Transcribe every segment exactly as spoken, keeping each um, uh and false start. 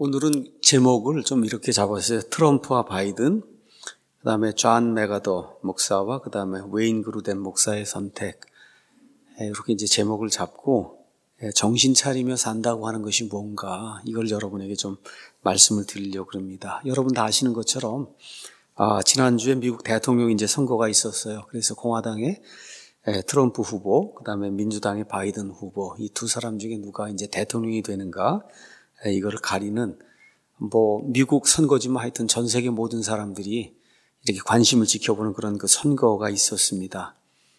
오늘은 제목을 좀 이렇게 잡았어요. 트럼프와 바이든, 그 다음에 존 맥아더 목사와 그 다음에 웨인 그루덴 목사의 선택. 이렇게 이제 제목을 잡고 정신 차리며 산다고 하는 것이 뭔가, 이걸 여러분에게 좀 말씀을 드리려고 합니다. 여러분 다 아시는 것처럼 아, 지난주에 미국 대통령 이제 선거가 있었어요. 그래서 공화당의 트럼프 후보, 그 다음에 민주당의 바이든 후보, 이 두 사람 중에 누가 이제 대통령이 되는가, 이거를 가리는, 뭐, 미국 선거지만 하여튼 전 세계 모든 사람들이 이렇게 관심을 지켜보는 그런 그 선거가 있었습니다.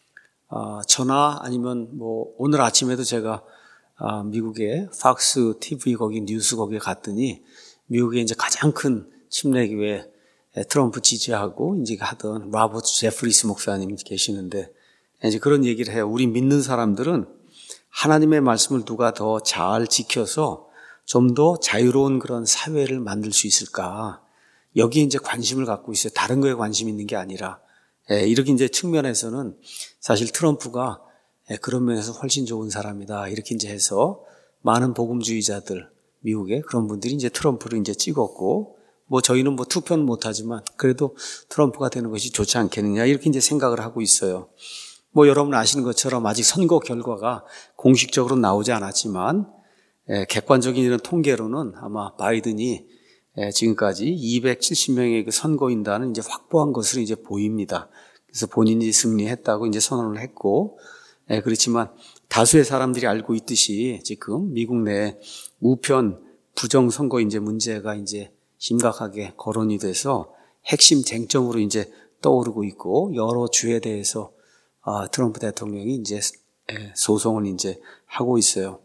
아, 저나 아니면 뭐, 오늘 아침에도 제가 아, 미국의 팍스 티비 거기 뉴스 거기에 갔더니 미국의 이제 가장 큰 침례교회 트럼프 지지하고 이제 하던 로버트 제프리스 목사님이 계시는데 이제 그런 얘기를 해요. 우리 믿는 사람들은 하나님의 말씀을 누가 더 잘 지켜서 좀 더 자유로운 그런 사회를 만들 수 있을까? 여기에 이제 관심을 갖고 있어요. 다른 거에 관심 있는 게 아니라. 예, 이렇게 이제 측면에서는 사실 트럼프가 예, 그런 면에서 훨씬 좋은 사람이다. 이렇게 이제 해서 많은 복음주의자들, 미국의 그런 분들이 이제 트럼프를 이제 찍었고, 뭐 저희는 뭐 투표는 못하지만 그래도 트럼프가 되는 것이 좋지 않겠느냐. 이렇게 이제 생각을 하고 있어요. 뭐 여러분 아시는 것처럼 아직 선거 결과가 공식적으로 나오지 않았지만, 예, 객관적인 이런 통계로는 아마 바이든이 예, 지금까지 이백칠십 명의 그 선거인단을 이제 확보한 것으로 이제 보입니다. 그래서 본인이 승리했다고 이제 선언을 했고, 예, 그렇지만 다수의 사람들이 알고 있듯이 지금 미국 내 우편 부정 선거 이제 문제가 이제 심각하게 거론이 돼서 핵심 쟁점으로 이제 떠오르고 있고, 여러 주에 대해서 아, 트럼프 대통령이 이제 예, 소송을 이제 하고 있어요.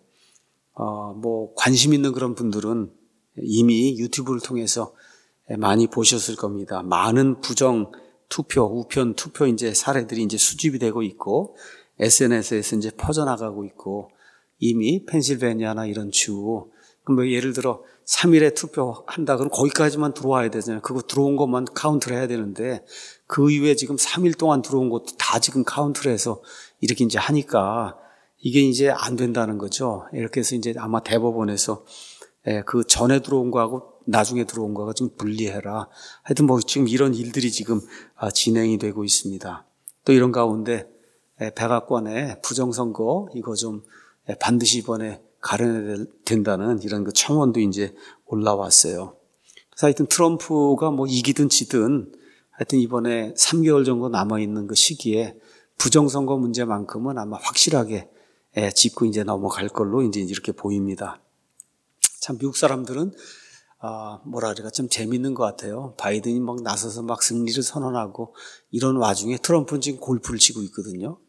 어, 뭐, 관심 있는 그런 분들은 이미 유튜브를 통해서 많이 보셨을 겁니다. 많은 부정 투표, 우편 투표 이제 사례들이 이제 수집이 되고 있고, 에스엔에스에서 이제 퍼져나가고 있고, 이미 펜실베니아나 이런 주, 뭐 예를 들어 삼 일에 투표한다 그러면 거기까지만 들어와야 되잖아요. 그거 들어온 것만 카운트를 해야 되는데, 그 이후에 지금 삼 일 동안 들어온 것도 다 지금 카운트를 해서 이렇게 이제 하니까, 이게 이제 안 된다는 거죠. 이렇게 해서 이제 아마 대법원에서 그 전에 들어온 거하고 나중에 들어온 거가 좀 분리해라. 하여튼 뭐 지금 이런 일들이 지금 진행이 되고 있습니다. 또 이런 가운데 백악관의 부정선거 이거 좀 반드시 이번에 가려내야 된다는 이런 그 청원도 이제 올라왔어요. 그래서 하여튼 트럼프가 뭐 이기든 지든 하여튼 이번에 삼 개월 정도 남아있는 그 시기에 부정선거 문제만큼은 아마 확실하게 예, 짚고 이제 넘어갈 걸로 이제 이렇게 보입니다. 참 미국 사람들은 아, 뭐라 그래가 좀 재밌는 것 같아요. 바이든이 막 나서서 막 승리를 선언하고 이런 와중에 트럼프는 지금 골프를 치고 있거든요.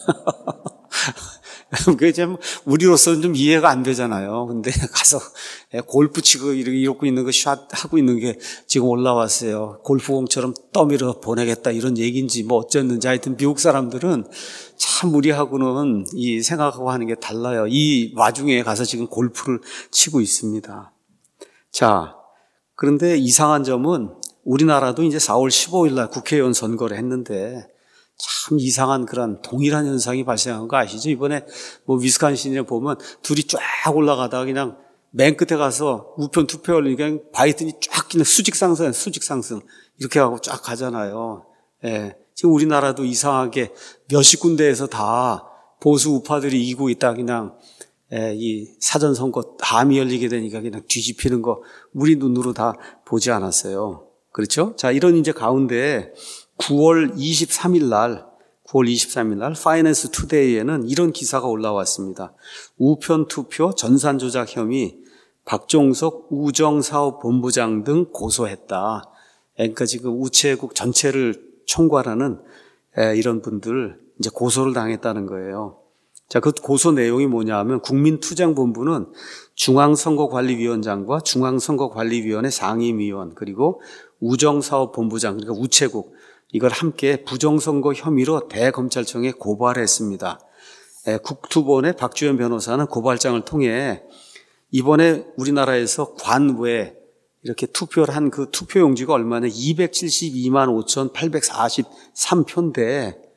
그게 좀 우리로서는 좀 이해가 안 되잖아요. 근데 가서 골프 치고 이러고 있는 거 샷 하고 있는 게 지금 올라왔어요. 골프공처럼 떠밀어 보내겠다 이런 얘기인지 뭐 어쨌는지 하여튼 미국 사람들은 참 우리하고는 이 생각하고 하는 게 달라요. 이 와중에 가서 지금 골프를 치고 있습니다. 자, 그런데 이상한 점은 우리나라도 이제 사월 십오일 날 국회의원 선거를 했는데 참 이상한 그런 동일한 현상이 발생한 거 아시죠? 이번에 뭐 위스콘신에 보면 둘이 쫙 올라가다가 그냥 맨 끝에 가서 우편 투표를 그냥 바이든이 쫙 그냥 수직 상승, 수직 상승 이렇게 하고 쫙 가잖아요. 예. 지금 우리나라도 이상하게 몇십 군데에서 다 보수 우파들이 이기고 있다 그냥 예, 이 사전 선거 담이 열리게 되니까 그냥 뒤집히는 거 우리 눈으로 다 보지 않았어요. 그렇죠? 자, 이런 이제 가운데 구월 이십삼일 날, 구월 이십삼일 날 파이낸스 투데이에는 이런 기사가 올라왔습니다. 우편 투표 전산 조작 혐의 박종석 우정사업본부장 등 고소했다. 그러니까 지금 우체국 전체를 총괄하는 이런 분들 이제 고소를 당했다는 거예요. 자, 그 고소 내용이 뭐냐 하면 국민투쟁본부는 중앙선거관리위원장과 중앙선거관리위원회 상임위원 그리고 우정사업본부장 그러니까 우체국 이걸 함께 부정선거 혐의로 대검찰청에 고발했습니다. 국투본의 박주현 변호사는 고발장을 통해 이번에 우리나라에서 관외 이렇게 투표를 한 그 투표용지가 얼마나 이백칠십이만 오천팔백사십삼 표인데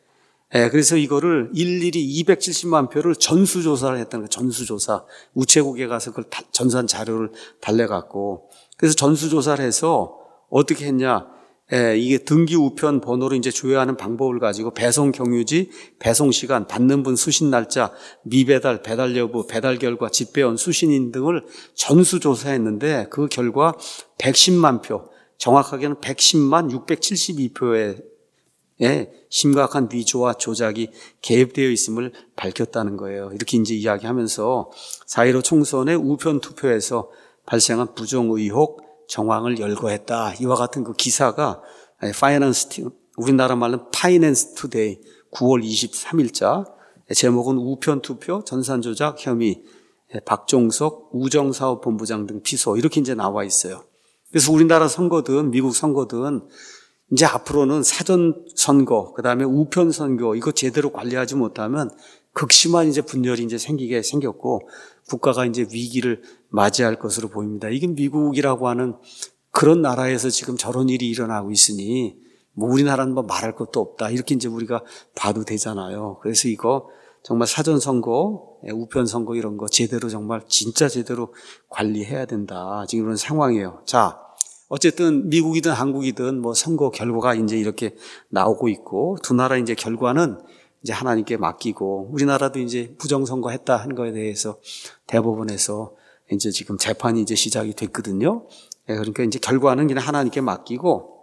예, 그래서 이거를 일일이 이백칠십만 표를 전수조사를 했다는 거예요. 전수조사. 우체국에 가서 그걸 다, 전산 자료를 달래갖고. 그래서 전수조사를 해서 어떻게 했냐. 예, 이게 등기 우편 번호를 이제 조회하는 방법을 가지고 배송 경유지, 배송 시간, 받는 분 수신 날짜, 미배달, 배달 여부, 배달 결과, 집배원, 수신인 등을 전수조사했는데 그 결과 백십만 표, 정확하게는 백십만 육백칠십이 표에 예, 심각한 위조와 조작이 개입되어 있음을 밝혔다는 거예요. 이렇게 이제 이야기하면서 사 일오 총선의 우편 투표에서 발생한 부정 의혹 정황을 열거했다. 이와 같은 그 기사가 파이낸스, 우리나라 말로는 파이낸스 투데이 구월 이십삼일자 제목은 우편 투표 전산 조작 혐의 박종석 우정사업본부장 등 피소 이렇게 이제 나와 있어요. 그래서 우리나라 선거든 미국 선거든 이제 앞으로는 사전 선거, 그 다음에 우편 선거, 이거 제대로 관리하지 못하면 극심한 이제 분열이 이제 생기게 생겼고, 국가가 이제 위기를 맞이할 것으로 보입니다. 이게 미국이라고 하는 그런 나라에서 지금 저런 일이 일어나고 있으니, 뭐 우리나라는 뭐 말할 것도 없다. 이렇게 이제 우리가 봐도 되잖아요. 그래서 이거 정말 사전 선거, 우편 선거 이런 거 제대로 정말 진짜 제대로 관리해야 된다. 지금 이런 상황이에요. 자. 어쨌든 미국이든 한국이든 뭐 선거 결과가 이제 이렇게 나오고 있고 두 나라 이제 결과는 이제 하나님께 맡기고 우리나라도 이제 부정선거 했다 한 거에 대해서 대법원에서 이제 지금 재판이 이제 시작이 됐거든요. 그러니까 이제 결과는 그냥 하나님께 맡기고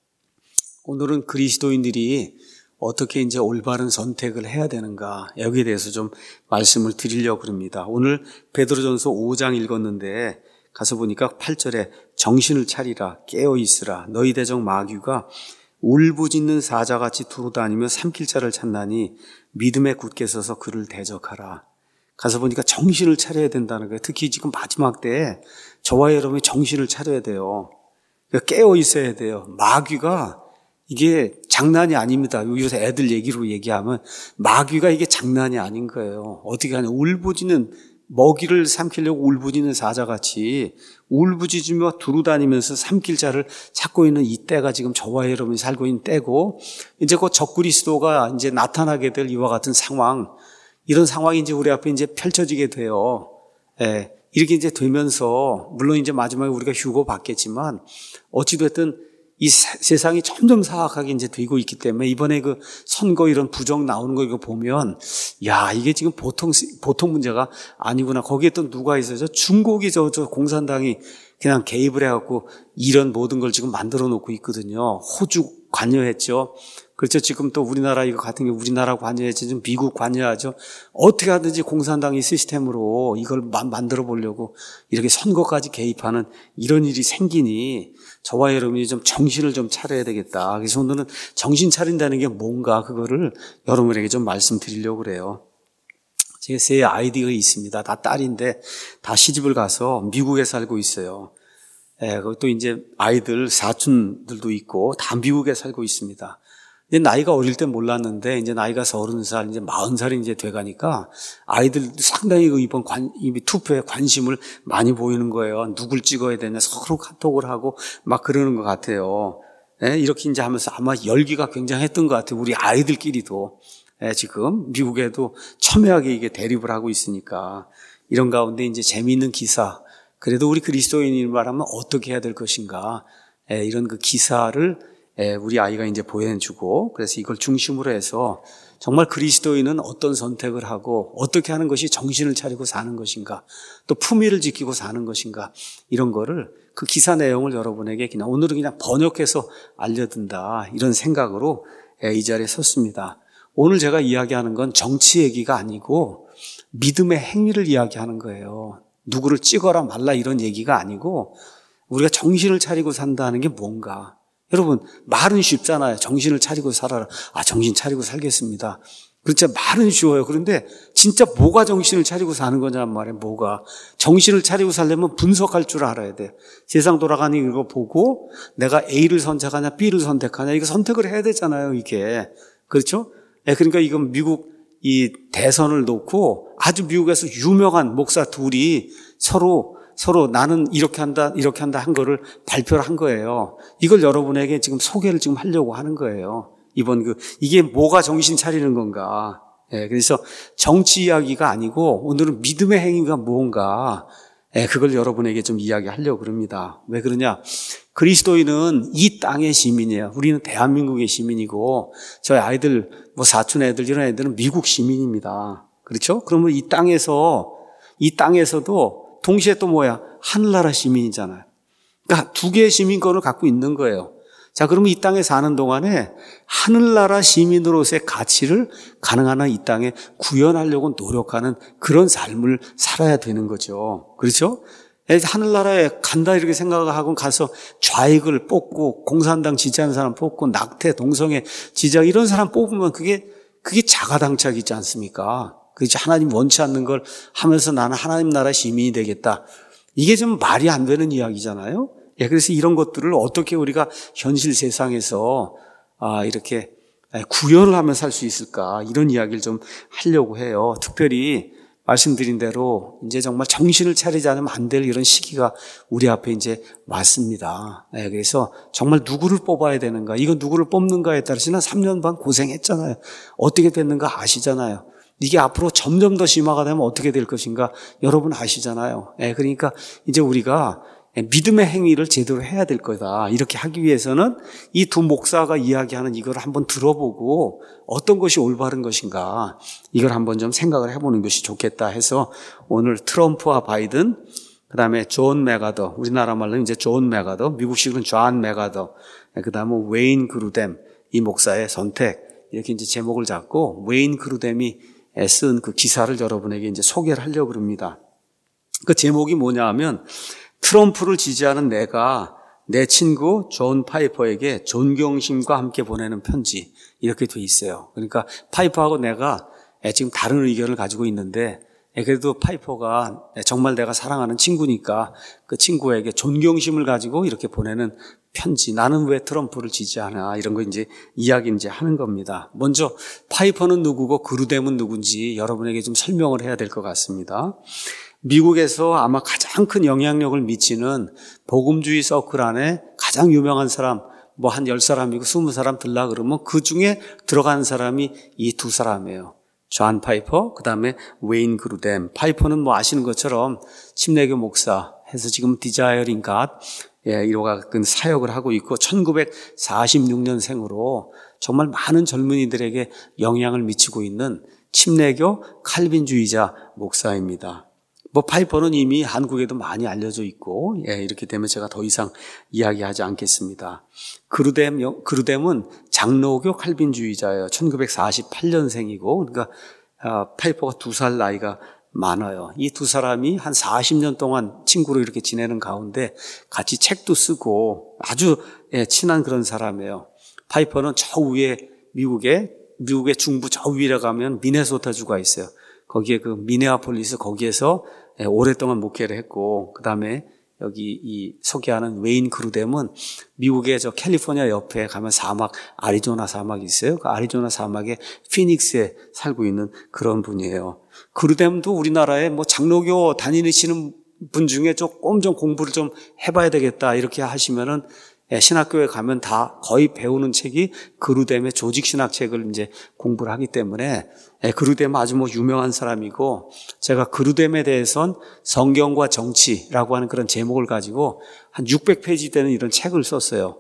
오늘은 그리스도인들이 어떻게 이제 올바른 선택을 해야 되는가 여기에 대해서 좀 말씀을 드리려고 합니다. 오늘 베드로전서 오 장 읽었는데 가서 보니까 팔 절에 정신을 차리라 깨어 있으라 너희 대적 마귀가 울부짖는 사자같이 두루다니며 삼킬 자를 찾나니 믿음에 굳게 서서 그를 대적하라. 가서 보니까 정신을 차려야 된다는 거예요. 특히 지금 마지막 때에 저와 여러분이 정신을 차려야 돼요. 깨어 있어야 돼요. 마귀가 이게 장난이 아닙니다. 요새 애들 얘기로 얘기하면 마귀가 이게 장난이 아닌 거예요. 어떻게 하냐 울부짖는 먹이를 삼키려고 울부짖는 사자같이 울부짖으며 두루다니면서 삼킬 자를 찾고 있는 이 때가 지금 저와 여러분이 살고 있는 때고 이제 그 적그리스도가 이제 나타나게 될 이와 같은 상황 이런 상황이 이제 우리 앞에 이제 펼쳐지게 돼요. 예, 이렇게 이제 되면서 물론 이제 마지막에 우리가 휴고 받겠지만 어찌됐든 이 세상이 점점 사악하게 이제 되고 있기 때문에 이번에 그 선거 이런 부정 나오는 거 이거 보면 야 이게 지금 보통 보통 문제가 아니구나. 거기에 또 누가 있어요? 중국이 저, 저 공산당이 그냥 개입을 해갖고 이런 모든 걸 지금 만들어 놓고 있거든요. 호주 관여했죠. 그렇죠. 지금 또 우리나라 이거 같은 게 우리나라 관여했지, 좀 미국 관여하죠. 어떻게 하든지 공산당이 시스템으로 이걸 마, 만들어 보려고 이렇게 선거까지 개입하는 이런 일이 생기니 저와 여러분이 좀 정신을 좀 차려야 되겠다. 그래서 오늘은 정신 차린다는 게 뭔가 그거를 여러분에게 좀 말씀드리려고 그래요. 제 세 아이디가 있습니다. 다 딸인데 다 시집을 가서 미국에 살고 있어요. 예, 또 이제 아이들 사촌들도 있고 다 미국에 살고 있습니다. 이제 나이가 어릴 때 몰랐는데 이제 나이가 서른 살, 이제 마흔 살이 이제 돼가니까 아이들 상당히 이번 관, 이 투표에 관심을 많이 보이는 거예요. 누굴 찍어야 되냐 서로 카톡을 하고 막 그러는 것 같아요. 예, 이렇게 이제 하면서 아마 열기가 굉장했던 것 같아요. 우리 아이들끼리도. 예, 지금 미국에도 첨예하게 이게 대립을 하고 있으니까 이런 가운데 이제 재미있는 기사. 그래도 우리 그리스도인을 말하면 어떻게 해야 될 것인가. 예, 이런 그 기사를 우리 아이가 이제 보여주고 그래서 이걸 중심으로 해서 정말 그리스도인은 어떤 선택을 하고 어떻게 하는 것이 정신을 차리고 사는 것인가 또 품위를 지키고 사는 것인가 이런 거를 그 기사 내용을 여러분에게 그냥 오늘은 그냥 번역해서 알려준다 이런 생각으로 이 자리에 섰습니다. 오늘 제가 이야기하는 건 정치 얘기가 아니고 믿음의 행위를 이야기하는 거예요. 누구를 찍어라 말라 이런 얘기가 아니고 우리가 정신을 차리고 산다는 게 뭔가. 여러분 말은 쉽잖아요. 정신을 차리고 살아라. 아 정신 차리고 살겠습니다. 그렇죠. 말은 쉬워요. 그런데 진짜 뭐가 정신을 차리고 사는 거냐는 말이에요. 뭐가. 정신을 차리고 살려면 분석할 줄 알아야 돼요. 세상 돌아가는 이거 보고 내가 A를 선택하냐 B를 선택하냐 이거 선택을 해야 되잖아요. 이게. 그렇죠? 네, 그러니까 이건 미국 이 대선을 놓고 아주 미국에서 유명한 목사 둘이 서로 서로 나는 이렇게 한다, 이렇게 한다 한 거를 발표를 한 거예요. 이걸 여러분에게 지금 소개를 지금 하려고 하는 거예요. 이번 그, 이게 뭐가 정신 차리는 건가. 예, 그래서 정치 이야기가 아니고 오늘은 믿음의 행위가 무언가, 예, 그걸 여러분에게 좀 이야기하려고 그럽니다. 왜 그러냐? 그리스도인은 이 땅의 시민이에요. 우리는 대한민국의 시민이고 저희 아이들, 뭐 사촌 애들 이런 애들은 미국 시민입니다. 그렇죠? 그러면 이 땅에서 이 땅에서도 동시에 또 뭐야? 하늘나라 시민이잖아요. 그러니까 두 개의 시민권을 갖고 있는 거예요. 자, 그러면 이 땅에 사는 동안에 하늘나라 시민으로서의 가치를 가능한 한 이 땅에 구현하려고 노력하는 그런 삶을 살아야 되는 거죠. 그렇죠? 하늘나라에 간다 이렇게 생각하고 가서 좌익을 뽑고 공산당 지지하는 사람 뽑고 낙태, 동성애 지지하고 이런 사람 뽑으면 그게 그게 자가당착이지 않습니까? 그렇지, 하나님 원치 않는 걸 하면서 나는 하나님 나라 시민이 되겠다. 이게 좀 말이 안 되는 이야기잖아요. 예, 그래서 이런 것들을 어떻게 우리가 현실 세상에서 아, 이렇게 구현을 하며 살 수 있을까, 이런 이야기를 좀 하려고 해요. 특별히 말씀드린 대로 이제 정말 정신을 차리지 않으면 안 될 이런 시기가 우리 앞에 이제 왔습니다. 예, 그래서 정말 누구를 뽑아야 되는가, 이거 누구를 뽑는가에 따라서는 삼 년 반 고생했잖아요. 어떻게 됐는가 아시잖아요. 이게 앞으로 점점 더 심화가 되면 어떻게 될 것인가 여러분 아시잖아요. 예, 그러니까 이제 우리가 믿음의 행위를 제대로 해야 될 거다. 이렇게 하기 위해서는 이 두 목사가 이야기하는 이걸 한번 들어보고 어떤 것이 올바른 것인가, 이걸 한번 좀 생각을 해보는 것이 좋겠다 해서 오늘 트럼프와 바이든, 그 다음에 존 메가더, 우리나라 말로 이제 존 메가더, 미국식으로는 존 메가더, 그 다음에 웨인 그루뎀, 이 목사의 선택, 이렇게 이제 제목을 잡고 웨인 그루뎀이 쓴 그 기사를 여러분에게 이제 소개를 하려고 합니다. 그 제목이 뭐냐 하면, 트럼프를 지지하는 내가 내 친구 존 파이퍼에게 존경심과 함께 보내는 편지, 이렇게 돼 있어요. 그러니까 파이퍼하고 내가 지금 다른 의견을 가지고 있는데 그래도 파이퍼가 정말 내가 사랑하는 친구니까 그 친구에게 존경심을 가지고 이렇게 보내는 편지, 나는 왜 트럼프를 지지하나, 이런 거 이제 이야기 이제 하는 겁니다. 먼저 파이퍼는 누구고 그루뎀은 누군지 여러분에게 좀 설명을 해야 될 것 같습니다. 미국에서 아마 가장 큰 영향력을 미치는 복음주의 서클 안에 가장 유명한 사람, 뭐 한 열 사람이고 스무 사람 들라 그러면 그 중에 들어간 사람이 이 두 사람이에요. 존 파이퍼, 그 다음에 웨인 그루뎀. 파이퍼는 뭐 아시는 것처럼 침례교 목사 해서 지금 디자이어링 갓, 예, 이와 같은 사역을 하고 있고 천구백사십육 년생으로 정말 많은 젊은이들에게 영향을 미치고 있는 침례교 칼빈주의자 목사입니다. 뭐 파이퍼는 이미 한국에도 많이 알려져 있고, 예, 이렇게 되면 제가 더 이상 이야기하지 않겠습니다. 그루뎀, 그루뎀은 장로교 칼빈주의자예요. 천구백사십팔 년생이고, 그러니까 아, 파이퍼가 두 살 나이가 많아요. 이 두 사람이 한 사십 년 동안 친구로 이렇게 지내는 가운데 같이 책도 쓰고 아주, 예, 친한 그런 사람이에요. 파이퍼는 저 위에 미국의 미국의 중부 저 위에 가면 미네소타주가 있어요. 거기에 그 미네아폴리스, 거기에서 오랫동안 목회를 했고, 그 다음에 여기 이 소개하는 웨인 그루뎀은 미국의 저 캘리포니아 옆에 가면 사막, 아리조나 사막이 있어요. 그 아리조나 사막의 피닉스에 살고 있는 그런 분이에요. 그루뎀도 우리나라에 뭐 장로교 다니시는 분 중에 조금 좀 공부를 좀 해봐야 되겠다 이렇게 하시면은, 신학교에 가면 다 거의 배우는 책이 그루뎀의 조직신학 책을 이제 공부를 하기 때문에, 그루뎀은 아주 뭐 유명한 사람이고, 제가 그루뎀에 대해선 성경과 정치라고 하는 그런 제목을 가지고 한 육백 페이지 되는 이런 책을 썼어요.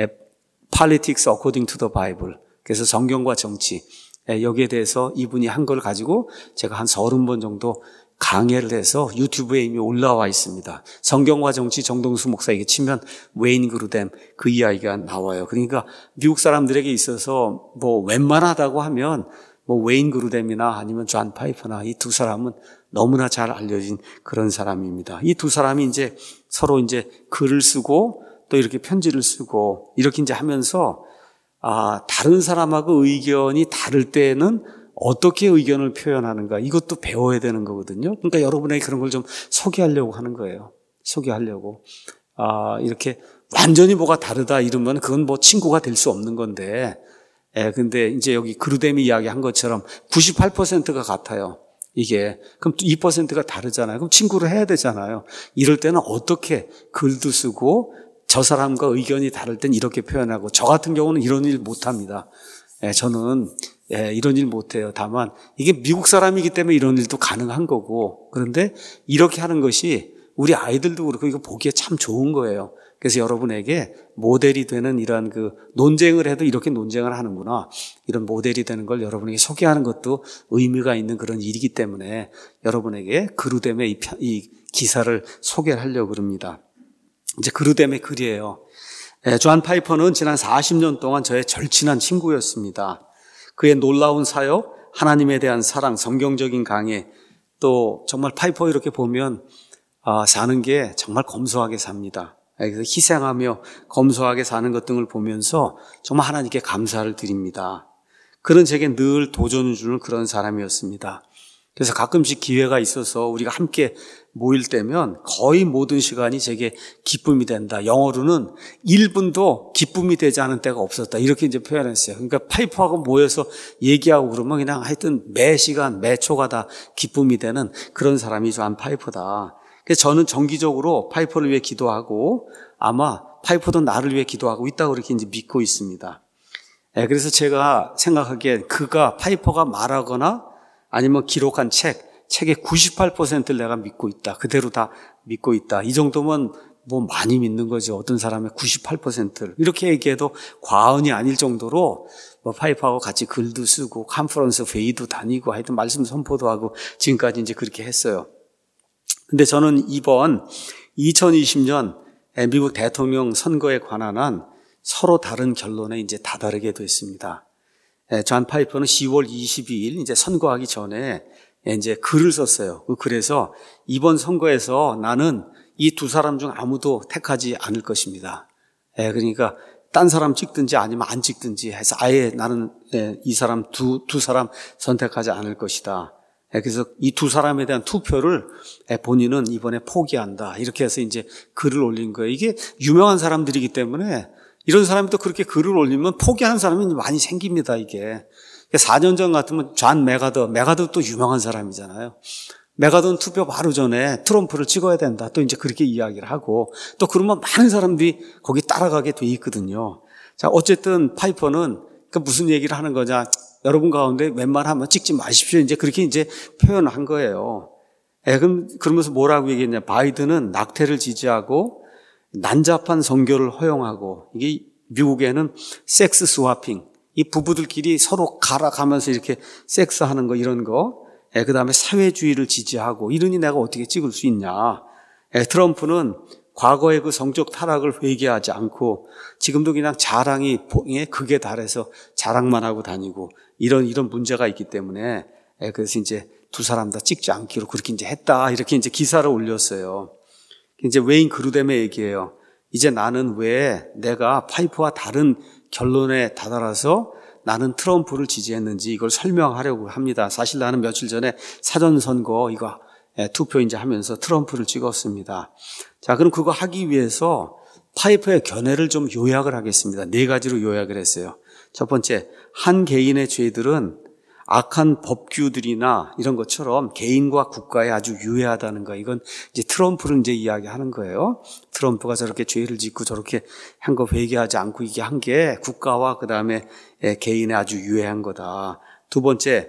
Politics According to the Bible. 그래서 성경과 정치, 여기에 대해서 이분이 한 걸 가지고 제가 한 서른 번 정도 강해를 해서 유튜브에 이미 올라와 있습니다. 성경과 정치 정동수 목사에게 치면 웨인 그루뎀, 그 이야기가 나와요. 그러니까 미국 사람들에게 있어서 뭐 웬만하다고 하면 뭐 웨인 그루뎀이나 아니면 존 파이퍼나 이 두 사람은 너무나 잘 알려진 그런 사람입니다. 이 두 사람이 이제 서로 이제 글을 쓰고 또 이렇게 편지를 쓰고 이렇게 이제 하면서, 아, 다른 사람하고 의견이 다를 때는 어떻게 의견을 표현하는가, 이것도 배워야 되는 거거든요. 그러니까 여러분에게 그런 걸 좀 소개하려고 하는 거예요. 소개하려고. 아, 이렇게 완전히 뭐가 다르다 이러면 그건 뭐 친구가 될 수 없는 건데, 예, 근데 이제 여기 그루뎀이 이야기한 것처럼 구십팔 퍼센트가 같아요. 이게. 그럼 또 이 퍼센트가 다르잖아요. 그럼 친구를 해야 되잖아요. 이럴 때는 어떻게 글도 쓰고 저 사람과 의견이 다를 땐 이렇게 표현하고, 저 같은 경우는 이런 일 못 합니다. 예, 저는 예, 이런 일 못해요. 다만 이게 미국 사람이기 때문에 이런 일도 가능한 거고, 그런데 이렇게 하는 것이 우리 아이들도 그렇고 이거 보기에 참 좋은 거예요. 그래서 여러분에게 모델이 되는 이런 그 논쟁을 해도 이렇게 논쟁을 하는구나, 이런 모델이 되는 걸 여러분에게 소개하는 것도 의미가 있는 그런 일이기 때문에 여러분에게 그루뎀의 이, 이 기사를 소개를 하려고 그럽니다. 이제 그루뎀의 글이에요. 예, 존 파이퍼는 지난 사십 년 동안 저의 절친한 친구였습니다. 그의 놀라운 사역, 하나님에 대한 사랑, 성경적인 강해, 또 정말 파이퍼 이렇게 보면 아, 사는 게 정말 검소하게 삽니다. 그래서 희생하며 검소하게 사는 것 등을 보면서 정말 하나님께 감사를 드립니다. 그는 제게 늘 도전을 주는 그런 사람이었습니다. 그래서 가끔씩 기회가 있어서 우리가 함께 모일 때면 거의 모든 시간이 제게 기쁨이 된다. 영어로는 일 분도 기쁨이 되지 않은 때가 없었다. 이렇게 이제 표현했어요. 그러니까 파이퍼하고 모여서 얘기하고 그러면 그냥 하여튼 매 시간, 매 초가 다 기쁨이 되는 그런 사람이 존 파이퍼다. 그래서 저는 정기적으로 파이퍼를 위해 기도하고 아마 파이퍼도 나를 위해 기도하고 있다고 그렇게 이제 믿고 있습니다. 네, 그래서 제가 생각하기에 그가 파이퍼가 말하거나 아니면 기록한 책, 책의 구십팔 퍼센트를 내가 믿고 있다. 그대로 다 믿고 있다. 이 정도면 뭐 많이 믿는 거죠. 어떤 사람의 구십팔 퍼센트를. 이렇게 얘기해도 과언이 아닐 정도로 뭐 파이퍼하고 같이 글도 쓰고 컨퍼런스 회의도 다니고 하여튼 말씀 선포도 하고 지금까지 이제 그렇게 했어요. 근데 저는 이번 이천이십 년 미국 대통령 선거에 관한 한 서로 다른 결론에 이제 다다르게 됐습니다. 존 파이퍼는 시월 이십이일 이제 선거하기 전에 이제 글을 썼어요. 그래서 이번 선거에서 나는 이 두 사람 중 아무도 택하지 않을 것입니다. 그러니까 딴 사람 찍든지 아니면 안 찍든지 해서 아예 나는 이 사람 두, 두 사람 선택하지 않을 것이다. 그래서 이 두 사람에 대한 투표를 본인은 이번에 포기한다. 이렇게 해서 이제 글을 올린 거예요. 이게 유명한 사람들이기 때문에 이런 사람이 또 그렇게 글을 올리면 포기하는 사람이 많이 생깁니다, 이게. 사 년 전 같으면 존 메가더, 메가더 또 유명한 사람이잖아요. 메가더는 투표 바로 전에 트럼프를 찍어야 된다. 또 이제 그렇게 이야기를 하고 또 그러면 많은 사람들이 거기 따라가게 돼 있거든요. 자, 어쨌든 파이퍼는 그 무슨 얘기를 하는 거냐. 여러분 가운데 웬만하면 찍지 마십시오. 이제 그렇게 이제 표현한 거예요. 예, 그럼, 그러면서 뭐라고 얘기했냐. 바이든은 낙태를 지지하고 난잡한 성교를 허용하고 이게 미국에는 섹스 스와핑, 이 부부들끼리 서로 갈아가면서 이렇게 섹스하는 거 이런 거, 예, 그 다음에 사회주의를 지지하고 이러니 내가 어떻게 찍을 수 있냐. 예, 트럼프는 과거의 그 성적 타락을 회개하지 않고 지금도 그냥 자랑이 극에 달해서 자랑만 하고 다니고 이런 이런 문제가 있기 때문에 예, 그래서 이제 두 사람 다 찍지 않기로 그렇게 이제 했다. 이렇게 이제 기사를 올렸어요. 이제 웨인 그루뎀의 얘기예요. 이제 나는 왜 내가 파이퍼와 다른 결론에 다다라서 나는 트럼프를 지지했는지 이걸 설명하려고 합니다. 사실 나는 며칠 전에 사전선거 이거 투표 이제 하면서 트럼프를 찍었습니다. 자, 그럼 그거 하기 위해서 파이퍼의 견해를 좀 요약을 하겠습니다. 네 가지로 요약을 했어요. 첫 번째, 한 개인의 죄들은 악한 법규들이나 이런 것처럼 개인과 국가에 아주 유해하다는 거. 이건 이제 트럼프를 이제 이야기하는 거예요. 트럼프가 저렇게 죄를 짓고 저렇게 한 거 회개하지 않고 이게 한 게 국가와 그 다음에 개인에 아주 유해한 거다. 두 번째,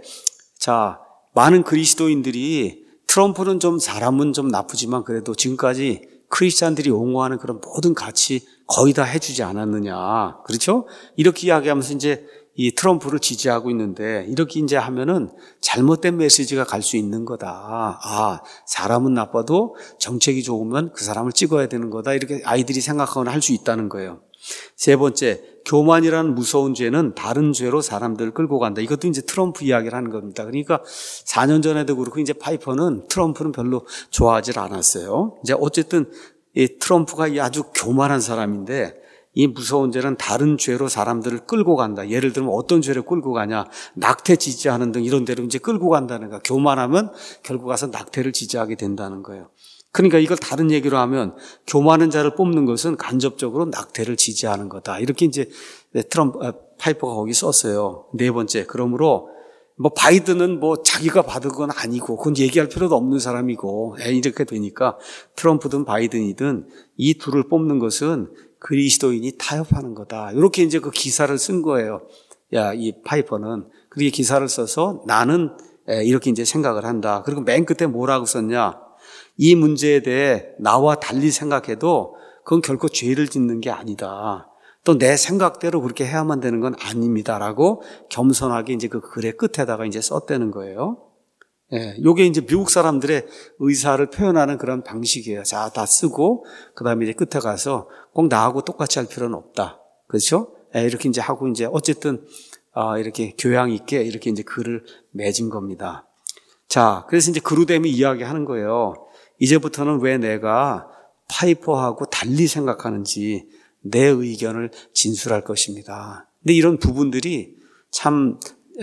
자, 많은 그리스도인들이 트럼프는 좀 사람은 좀 나쁘지만 그래도 지금까지 크리스찬들이 옹호하는 그런 모든 가치 거의 다 해주지 않았느냐. 그렇죠? 이렇게 이야기하면서 이제 이 트럼프를 지지하고 있는데 이렇게 이제 하면은 잘못된 메시지가 갈 수 있는 거다. 아, 사람은 나빠도 정책이 좋으면 그 사람을 찍어야 되는 거다. 이렇게 아이들이 생각하거나 할 수 있다는 거예요. 세 번째, 교만이라는 무서운 죄는 다른 죄로 사람들을 끌고 간다. 이것도 이제 트럼프 이야기를 하는 겁니다. 그러니까 사 년 전에도 그렇고 이제 파이퍼는 트럼프는 별로 좋아하지 않았어요. 이제 어쨌든 이 트럼프가 아주 교만한 사람인데 이 무서운 죄는 다른 죄로 사람들을 끌고 간다. 예를 들면 어떤 죄를 끌고 가냐. 낙태 지지하는 등 이런 데로 이제 끌고 간다는 거야. 교만하면 결국 가서 낙태를 지지하게 된다는 거예요. 그러니까 이걸 다른 얘기로 하면 교만한 자를 뽑는 것은 간접적으로 낙태를 지지하는 거다. 이렇게 이제 트럼프, 파이퍼가 거기 썼어요. 네 번째, 그러므로 뭐 바이든은 뭐 자기가 받은 건 아니고 그건 얘기할 필요도 없는 사람이고 이렇게 되니까 트럼프든 바이든이든 이 둘을 뽑는 것은 그리스도인이 타협하는 거다. 이렇게 이제 그 기사를 쓴 거예요. 야, 이 파이퍼는. 그렇게 기사를 써서 나는 이렇게 이제 생각을 한다. 그리고 맨 끝에 뭐라고 썼냐? 이 문제에 대해 나와 달리 생각해도 그건 결코 죄를 짓는 게 아니다. 또 내 생각대로 그렇게 해야만 되는 건 아닙니다라고 겸손하게 이제 그 글의 끝에다가 이제 썼다는 거예요. 예, 요게 이제 미국 사람들의 의사를 표현하는 그런 방식이에요. 자, 다 쓰고, 그 다음에 이제 끝에 가서 꼭 나하고 똑같이 할 필요는 없다. 그렇죠? 예, 이렇게 이제 하고 이제 어쨌든, 아, 이렇게 교양 있게 이렇게 이제 글을 맺은 겁니다. 자, 그래서 이제 그루뎀이 이야기하는 거예요. 이제부터는 왜 내가 파이퍼하고 달리 생각하는지 내 의견을 진술할 것입니다. 근데 이런 부분들이 참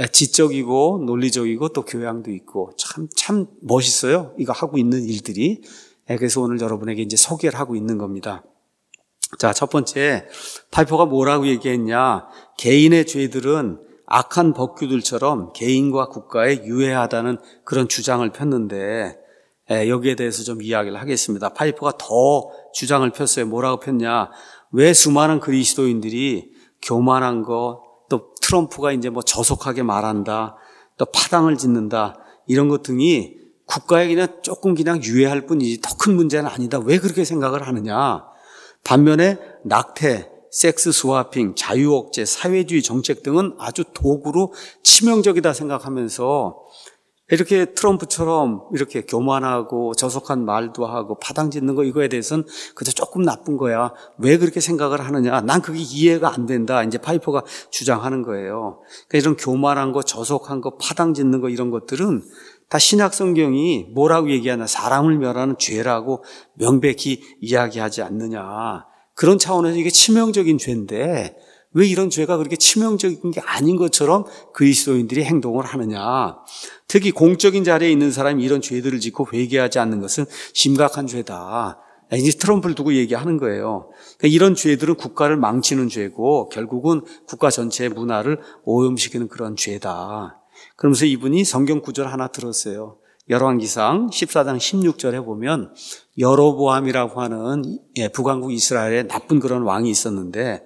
지적이고 논리적이고 또 교양도 있고 참, 참 멋있어요. 이거 하고 있는 일들이. 그래서 오늘 여러분에게 이제 소개를 하고 있는 겁니다. 자, 첫 번째, 파이퍼가 뭐라고 얘기했냐. 개인의 죄들은 악한 법규들처럼 개인과 국가에 유해하다는 그런 주장을 폈는데, 여기에 대해서 좀 이야기를 하겠습니다. 파이퍼가 더 주장을 폈어요. 뭐라고 폈냐. 왜 수많은 그리스도인들이 교만한 거, 또 트럼프가 이제 뭐 저속하게 말한다, 또 파당을 짓는다, 이런 것 등이 국가에 그냥 조금 그냥 유해할 뿐이지 더 큰 문제는 아니다. 왜 그렇게 생각을 하느냐. 반면에 낙태, 섹스 스와핑, 자유억제, 사회주의 정책 등은 아주 도구로 치명적이다 생각하면서 이렇게 트럼프처럼 이렇게 교만하고 저속한 말도 하고 파당 짓는 거 이거에 대해서는 그저 조금 나쁜 거야. 왜 그렇게 생각을 하느냐. 난 그게 이해가 안 된다. 이제 파이퍼가 주장하는 거예요. 그러니까 이런 교만한 거, 저속한 거, 파당 짓는 거 이런 것들은 다 신약 성경이 뭐라고 얘기하나. 사람을 멸하는 죄라고 명백히 이야기하지 않느냐. 그런 차원에서 이게 치명적인 죄인데 왜 이런 죄가 그렇게 치명적인 게 아닌 것처럼 그리스도인들이 행동을 하느냐. 특히 공적인 자리에 있는 사람이 이런 죄들을 짓고 회개하지 않는 것은 심각한 죄다. 이제 트럼프를 두고 얘기하는 거예요. 그러니까 이런 죄들은 국가를 망치는 죄고 결국은 국가 전체의 문화를 오염시키는 그런 죄다. 그러면서 이분이 성경 구절 하나 들었어요. 열왕기상 십사 장 십육 절에 보면 여로보암이라고 하는 북왕국 이스라엘의 나쁜 그런 왕이 있었는데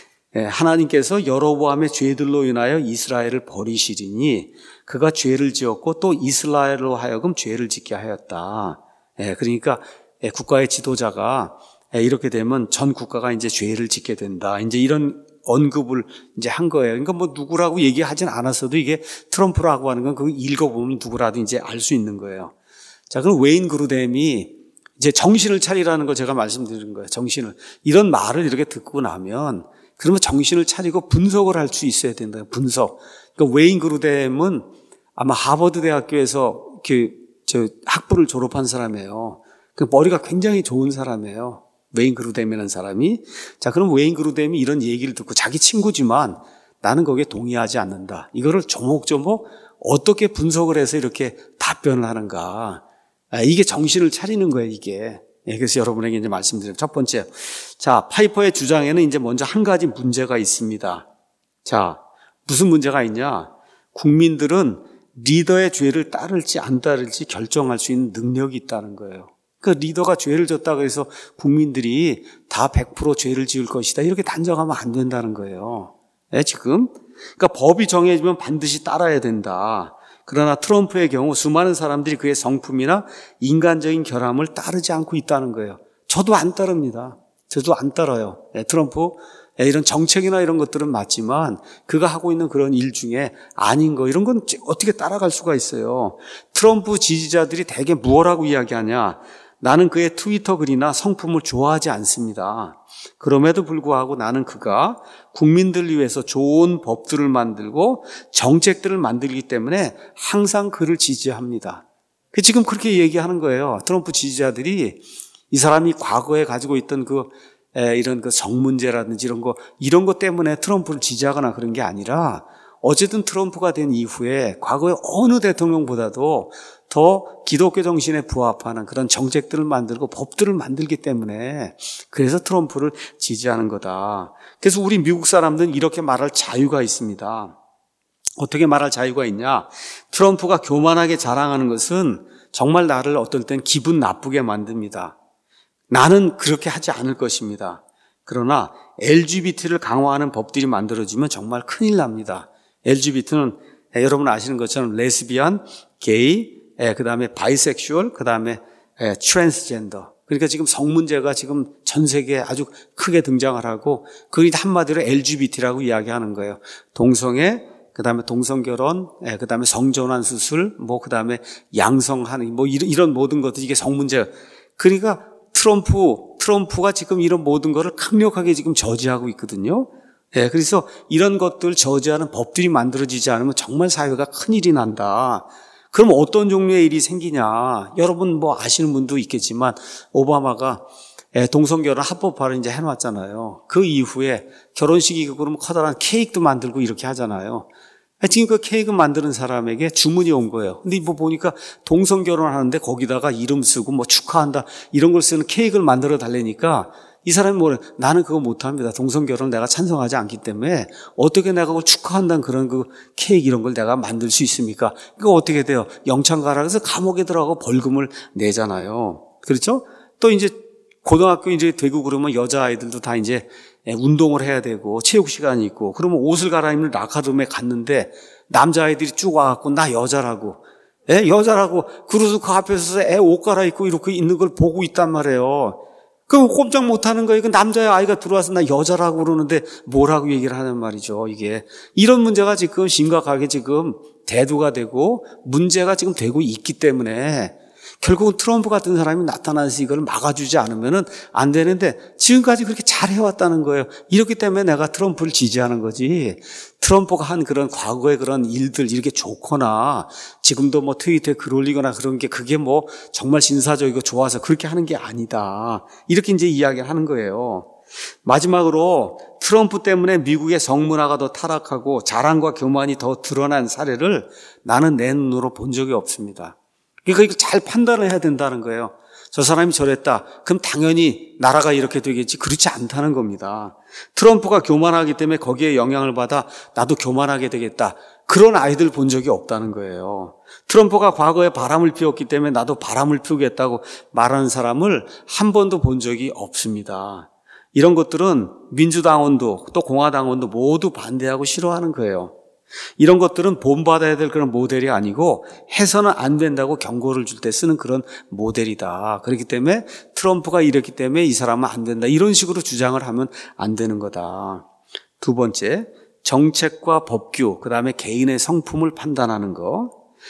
하나님께서 여로보암의 죄들로 인하여 이스라엘을 버리시리니 그가 죄를 지었고 또 이스라엘로 하여금 죄를 짓게 하였다. 그러니까 국가의 지도자가 이렇게 되면 전 국가가 이제 죄를 짓게 된다. 이제 이런 언급을 이제 한 거예요. 그러니까 뭐 누구라고 얘기하진 않았어도 이게 트럼프라고 하는 건 그거 읽어보면 누구라도 이제 알 수 있는 거예요. 자, 그럼 웨인 그루뎀이 이제 정신을 차리라는 걸 제가 말씀드린 거예요. 정신을. 이런 말을 이렇게 듣고 나면 그러면 정신을 차리고 분석을 할 수 있어야 된다. 분석. 그러니까 웨인 그루뎀은 아마 하버드 대학교에서 그 저 학부를 졸업한 사람이에요. 그 머리가 굉장히 좋은 사람이에요. 웨인 그루뎀이라는 사람이. 자, 그럼 웨인 그루뎀이 이런 얘기를 듣고 자기 친구지만 나는 거기에 동의하지 않는다. 이거를 조목조목 어떻게 분석을 해서 이렇게 답변을 하는가. 아, 이게 정신을 차리는 거예요, 이게. 예, 그래서 여러분에게 이제 말씀드려요. 첫 번째. 자, 파이퍼의 주장에는 이제 먼저 한 가지 문제가 있습니다. 자, 무슨 문제가 있냐? 국민들은 리더의 죄를 따를지 안 따를지 결정할 수 있는 능력이 있다는 거예요. 그 리더가 죄를 졌다고 해서 국민들이 다 백 퍼센트 죄를 지을 것이다. 이렇게 단정하면 안 된다는 거예요. 예, 지금. 그러니까 법이 정해지면 반드시 따라야 된다. 그러나 트럼프의 경우 수많은 사람들이 그의 성품이나 인간적인 결함을 따르지 않고 있다는 거예요. 저도 안 따릅니다. 저도 안 따라요. 예, 트럼프 이런 정책이나 이런 것들은 맞지만 그가 하고 있는 그런 일 중에 아닌 거 이런 건 어떻게 따라갈 수가 있어요. 트럼프 지지자들이 대개 무엇라고 이야기하냐. 나는 그의 트위터 글이나 성품을 좋아하지 않습니다. 그럼에도 불구하고 나는 그가 국민들을 위해서 좋은 법들을 만들고 정책들을 만들기 때문에 항상 그를 지지합니다. 지금 그렇게 얘기하는 거예요. 트럼프 지지자들이 이 사람이 과거에 가지고 있던 그 이런 그 성문제라든지 이런 거 이런 것 때문에 트럼프를 지지하거나 그런 게 아니라 어쨌든 트럼프가 된 이후에 과거의 어느 대통령보다도 더 기독교 정신에 부합하는 그런 정책들을 만들고 법들을 만들기 때문에 그래서 트럼프를 지지하는 거다. 그래서 우리 미국 사람들은 이렇게 말할 자유가 있습니다. 어떻게 말할 자유가 있냐? 트럼프가 교만하게 자랑하는 것은 정말 나를 어떨 땐 기분 나쁘게 만듭니다. 나는 그렇게 하지 않을 것입니다. 그러나 엘지비티를 강화하는 법들이 만들어지면 정말 큰일 납니다. 엘지비티는 여러분 아시는 것처럼 레즈비안, 게이, 그 다음에 바이섹슈얼, 그 다음에 트랜스젠더. 그러니까 지금 성 문제가 지금 전 세계에 아주 크게 등장을 하고 그게 한마디로 엘지비티라고 이야기하는 거예요. 동성애, 그 다음에 동성결혼, 그 다음에 성전환 수술, 뭐 그 다음에 양성하는 뭐 이런, 이런 모든 것들 이게 성 문제예요. 그러니까 트럼프, 트럼프가 지금 이런 모든 것을 강력하게 지금 저지하고 있거든요. 예, 그래서 이런 것들 저지하는 법들이 만들어지지 않으면 정말 사회가 큰일이 난다. 그럼 어떤 종류의 일이 생기냐? 여러분 뭐 아시는 분도 있겠지만 오바마가 동성결혼 합법화를 이제 해놨잖아요. 그 이후에 결혼식이고 그러면 커다란 케이크도 만들고 이렇게 하잖아요. 지금 그 케이크 만드는 사람에게 주문이 온 거예요. 근데 뭐 보니까 동성결혼 하는데 거기다가 이름 쓰고 뭐 축하한다 이런 걸 쓰는 케이크를 만들어 달래니까 이 사람이 뭐래? 나는 그거 못합니다. 동성결혼을 내가 찬성하지 않기 때문에 어떻게 내가 그걸 축하한다는 그런 그 케이크 이런 걸 내가 만들 수 있습니까? 그거 어떻게 돼요? 영창 가라 그래서 감옥에 들어가고 벌금을 내잖아요. 그렇죠? 또 이제 고등학교 이제 되고 그러면 여자아이들도 다 이제 운동을 해야 되고 체육 시간이 있고 그러면 옷을 갈아입는 라카룸에 갔는데 남자아이들이 쭉 와갖고 나 여자라고 애 여자라고 그러고서 그 앞에서 애 옷 갈아입고 이렇게 있는 걸 보고 있단 말이에요. 그럼 꼼짝 못하는 거예요. 그 남자의 아이가 들어와서 나 여자라고 그러는데 뭐라고 얘기를 하는 말이죠. 이게 이런 문제가 지금 심각하게 지금 대두가 되고 문제가 지금 되고 있기 때문에 결국은 트럼프 같은 사람이 나타나서 이걸 막아주지 않으면 안 되는데 지금까지 그렇게 잘 해왔다는 거예요. 이렇기 때문에 내가 트럼프를 지지하는 거지. 트럼프가 한 그런 과거의 그런 일들 이렇게 좋거나 지금도 뭐 트위터에 글 올리거나 그런 게 그게 뭐 정말 신사적이고 좋아서 그렇게 하는 게 아니다. 이렇게 이제 이야기를 하는 거예요. 마지막으로 트럼프 때문에 미국의 성문화가 더 타락하고 자랑과 교만이 더 드러난 사례를 나는 내 눈으로 본 적이 없습니다. 그러니까 이걸 잘 판단을 해야 된다는 거예요. 저 사람이 저랬다. 그럼 당연히 나라가 이렇게 되겠지. 그렇지 않다는 겁니다. 트럼프가 교만하기 때문에 거기에 영향을 받아 나도 교만하게 되겠다. 그런 아이들 본 적이 없다는 거예요. 트럼프가 과거에 바람을 피웠기 때문에 나도 바람을 피우겠다고 말하는 사람을 한 번도 본 적이 없습니다. 이런 것들은 민주당원도 또 공화당원도 모두 반대하고 싫어하는 거예요. 이런 것들은 본받아야 될 그런 모델이 아니고 해서는 안 된다고 경고를 줄 때 쓰는 그런 모델이다. 그렇기 때문에 트럼프가 이랬기 때문에 이 사람은 안 된다. 이런 식으로 주장을 하면 안 되는 거다. 두 번째, 정책과 법규, 그 다음에 개인의 성품을 판단하는 거.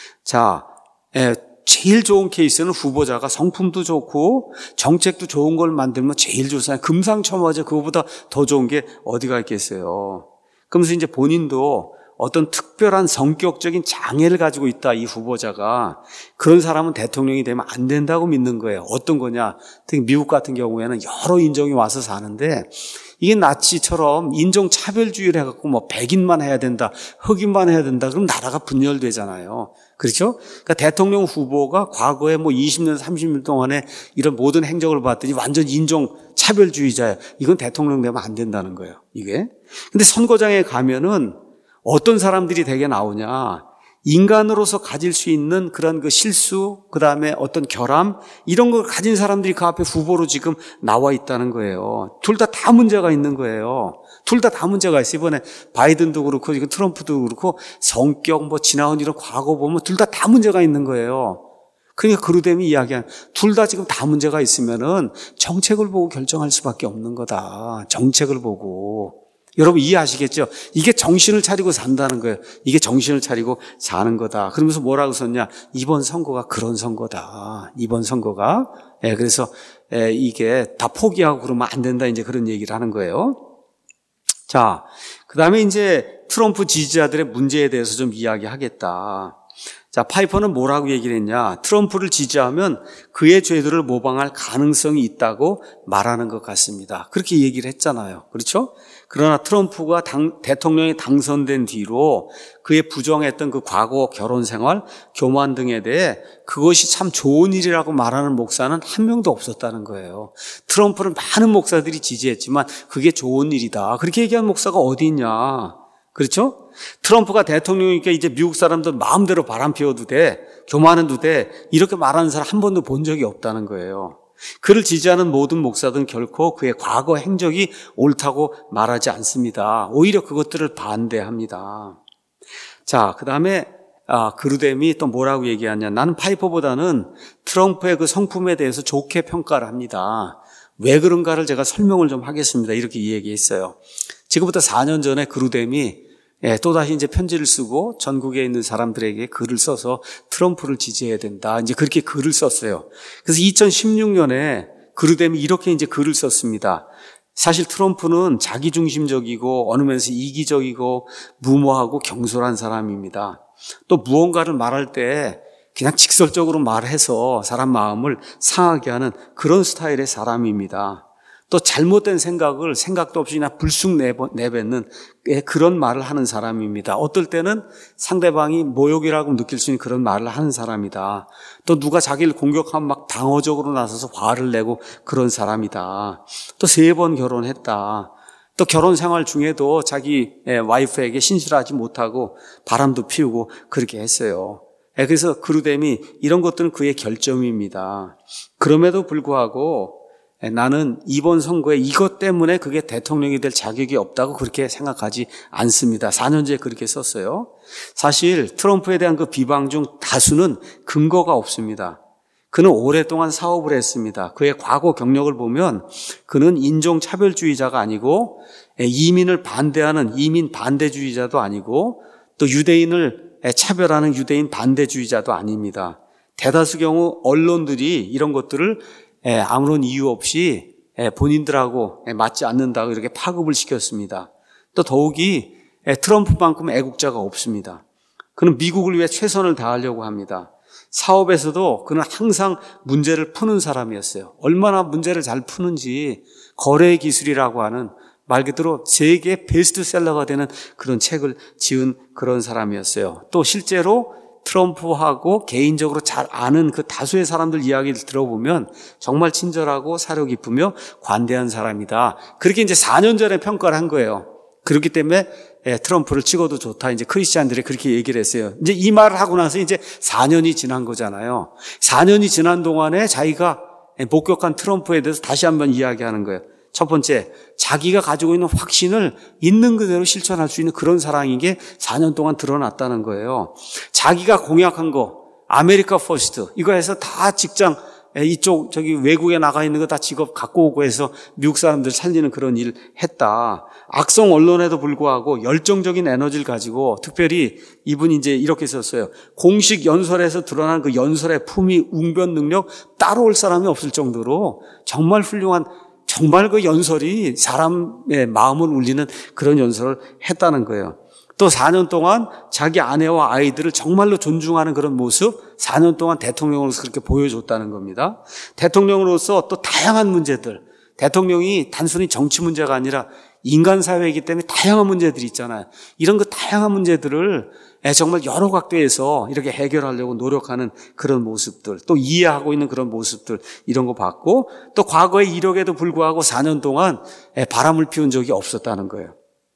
자, 예, 제일 좋은 케이스는 후보자가 성품도 좋고 정책도 좋은 걸 만들면 제일 좋잖아요. 금상첨화죠. 그거보다 더 좋은 게 어디가 있겠어요. 그러면서 이제 본인도 어떤 특별한 성격적인 장애를 가지고 있다, 이 후보자가. 그런 사람은 대통령이 되면 안 된다고 믿는 거예요. 어떤 거냐? 특히 미국 같은 경우에는 여러 인종이 와서 사는데 이게 나치처럼 인종차별주의를 해갖고 뭐 백인만 해야 된다, 흑인만 해야 된다, 그럼 나라가 분열되잖아요. 그렇죠? 그러니까 대통령 후보가 과거에 뭐 이십 년, 삼십 년 동안에 이런 모든 행적을 봤더니 완전 인종차별주의자예요. 이건 대통령 되면 안 된다는 거예요, 이게. 근데 선거장에 가면은 어떤 사람들이 되게 나오냐? 인간으로서 가질 수 있는 그런 그 실수, 그 다음에 어떤 결함, 이런 걸 가진 사람들이 그 앞에 후보로 지금 나와 있다는 거예요. 둘 다 다 문제가 있는 거예요. 둘 다 다 문제가 있어요. 이번에 바이든도 그렇고, 지금 트럼프도 그렇고, 성격, 뭐, 지나온 이런 과거 보면 둘 다 다 문제가 있는 거예요. 그러니까 그루뎀이 이야기한 둘 다 지금 다 문제가 있으면은 정책을 보고 결정할 수밖에 없는 거다. 정책을 보고. 여러분 이해하시겠죠? 이게 정신을 차리고 산다는 거예요. 이게 정신을 차리고 사는 거다. 그러면서 뭐라고 썼냐? 이번 선거가 그런 선거다. 이번 선거가. 예, 그래서 예, 이게 다 포기하고 그러면 안 된다. 이제 그런 얘기를 하는 거예요. 자, 그 다음에 이제 트럼프 지지자들의 문제에 대해서 좀 이야기하겠다. 자, 파이퍼는 뭐라고 얘기를 했냐? 트럼프를 지지하면 그의 죄들을 모방할 가능성이 있다고 말하는 것 같습니다. 그렇게 얘기를 했잖아요. 그렇죠? 그러나 트럼프가 당, 대통령이 당선된 뒤로 그의 부정했던 그 과거 결혼 생활, 교만 등에 대해 그것이 참 좋은 일이라고 말하는 목사는 한 명도 없었다는 거예요. 트럼프를 많은 목사들이 지지했지만 그게 좋은 일이다. 그렇게 얘기한 목사가 어디 있냐? 그렇죠? 트럼프가 대통령이니까 이제 미국 사람들 마음대로 바람 피워도 돼, 교만해도 돼, 이렇게 말하는 사람 한 번도 본 적이 없다는 거예요. 그를 지지하는 모든 목사들은 결코 그의 과거 행적이 옳다고 말하지 않습니다. 오히려 그것들을 반대합니다. 자, 그 다음에 아, 그루뎀이 또 뭐라고 얘기하냐. 나는 파이퍼보다는 트럼프의 그 성품에 대해서 좋게 평가를 합니다. 왜 그런가를 제가 설명을 좀 하겠습니다. 이렇게 얘기했어요. 지금부터 사 년 전에 그루뎀이 예, 또다시 이제 편지를 쓰고 전국에 있는 사람들에게 글을 써서 트럼프를 지지해야 된다. 이제 그렇게 글을 썼어요. 그래서 이천십육 년에 그루뎀이 이렇게 이제 글을 썼습니다. 사실 트럼프는 자기중심적이고 어느 면에서 이기적이고 무모하고 경솔한 사람입니다. 또 무언가를 말할 때 그냥 직설적으로 말해서 사람 마음을 상하게 하는 그런 스타일의 사람입니다. 또 잘못된 생각을 생각도 없이 그냥 불쑥 내뱉는 그런 말을 하는 사람입니다. 어떨 때는 상대방이 모욕이라고 느낄 수 있는 그런 말을 하는 사람이다. 또 누가 자기를 공격하면 막 방어적으로 나서서 화를 내고 그런 사람이다. 또 세 번 결혼했다. 또 결혼 생활 중에도 자기 와이프에게 신실하지 못하고 바람도 피우고 그렇게 했어요. 그래서 그루뎀이 이런 것들은 그의 결점입니다. 그럼에도 불구하고 나는 이번 선거에 이것 때문에 그게 대통령이 될 자격이 없다고 그렇게 생각하지 않습니다. 사 년째 그렇게 썼어요. 사실 트럼프에 대한 그 비방 중 다수는 근거가 없습니다. 그는 오랫동안 사업을 했습니다. 그의 과거 경력을 보면 그는 인종차별주의자가 아니고 이민을 반대하는 이민 반대주의자도 아니고 또 유대인을 차별하는 유대인 반대주의자도 아닙니다. 대다수 경우 언론들이 이런 것들을 아무런 이유 없이 본인들하고 맞지 않는다고 이렇게 파급을 시켰습니다. 또 더욱이 트럼프만큼 애국자가 없습니다. 그는 미국을 위해 최선을 다하려고 합니다. 사업에서도 그는 항상 문제를 푸는 사람이었어요. 얼마나 문제를 잘 푸는지 거래 기술이라고 하는 말 그대로 세계 베스트셀러가 되는 그런 책을 지은 그런 사람이었어요. 또 실제로 트럼프하고 개인적으로 잘 아는 그 다수의 사람들 이야기를 들어보면 정말 친절하고 사려 깊으며 관대한 사람이다. 그렇게 이제 사 년 전에 평가를 한 거예요. 그렇기 때문에 트럼프를 찍어도 좋다. 이제 크리스찬들이 그렇게 얘기를 했어요. 이제 이 말을 하고 나서 이제 사 년이 지난 거잖아요. 사 년이 지난 동안에 자기가 목격한 트럼프에 대해서 다시 한번 이야기하는 거예요. 첫 번째, 자기가 가지고 있는 확신을 있는 그대로 실천할 수 있는 그런 사람인 게 사 년 동안 드러났다는 거예요. 자기가 공약한 거, 아메리카 퍼스트, 이거 해서 다 직장, 이쪽, 저기 외국에 나가 있는 거 다 직업 갖고 오고 해서 미국 사람들 살리는 그런 일 했다. 악성 언론에도 불구하고 열정적인 에너지를 가지고 특별히 이분이 이제 이렇게 썼어요. 공식 연설에서 드러난 그 연설의 품위, 웅변 능력 따라올 사람이 없을 정도로 정말 훌륭한 정말 그 연설이 사람의 마음을 울리는 그런 연설을 했다는 거예요. 또 사 년 동안 자기 아내와 아이들을 정말로 존중하는 그런 모습 사 년 동안 대통령으로서 그렇게 보여줬다는 겁니다. 대통령으로서 또 다양한 문제들, 대통령이 단순히 정치 문제가 아니라 인간 사회이기 때문에 다양한 문제들이 있잖아요. 이런 그 다양한 문제들을 정말 여러 각도에서 이렇게 해결하려고 노력하는 그런 모습들, 또 이해하고 있는 그런 모습들, 이런 거 봤고, 또 과거의 이력에도 불구하고 사 년 동안 바람을 피운 적이 없었다는 거예요.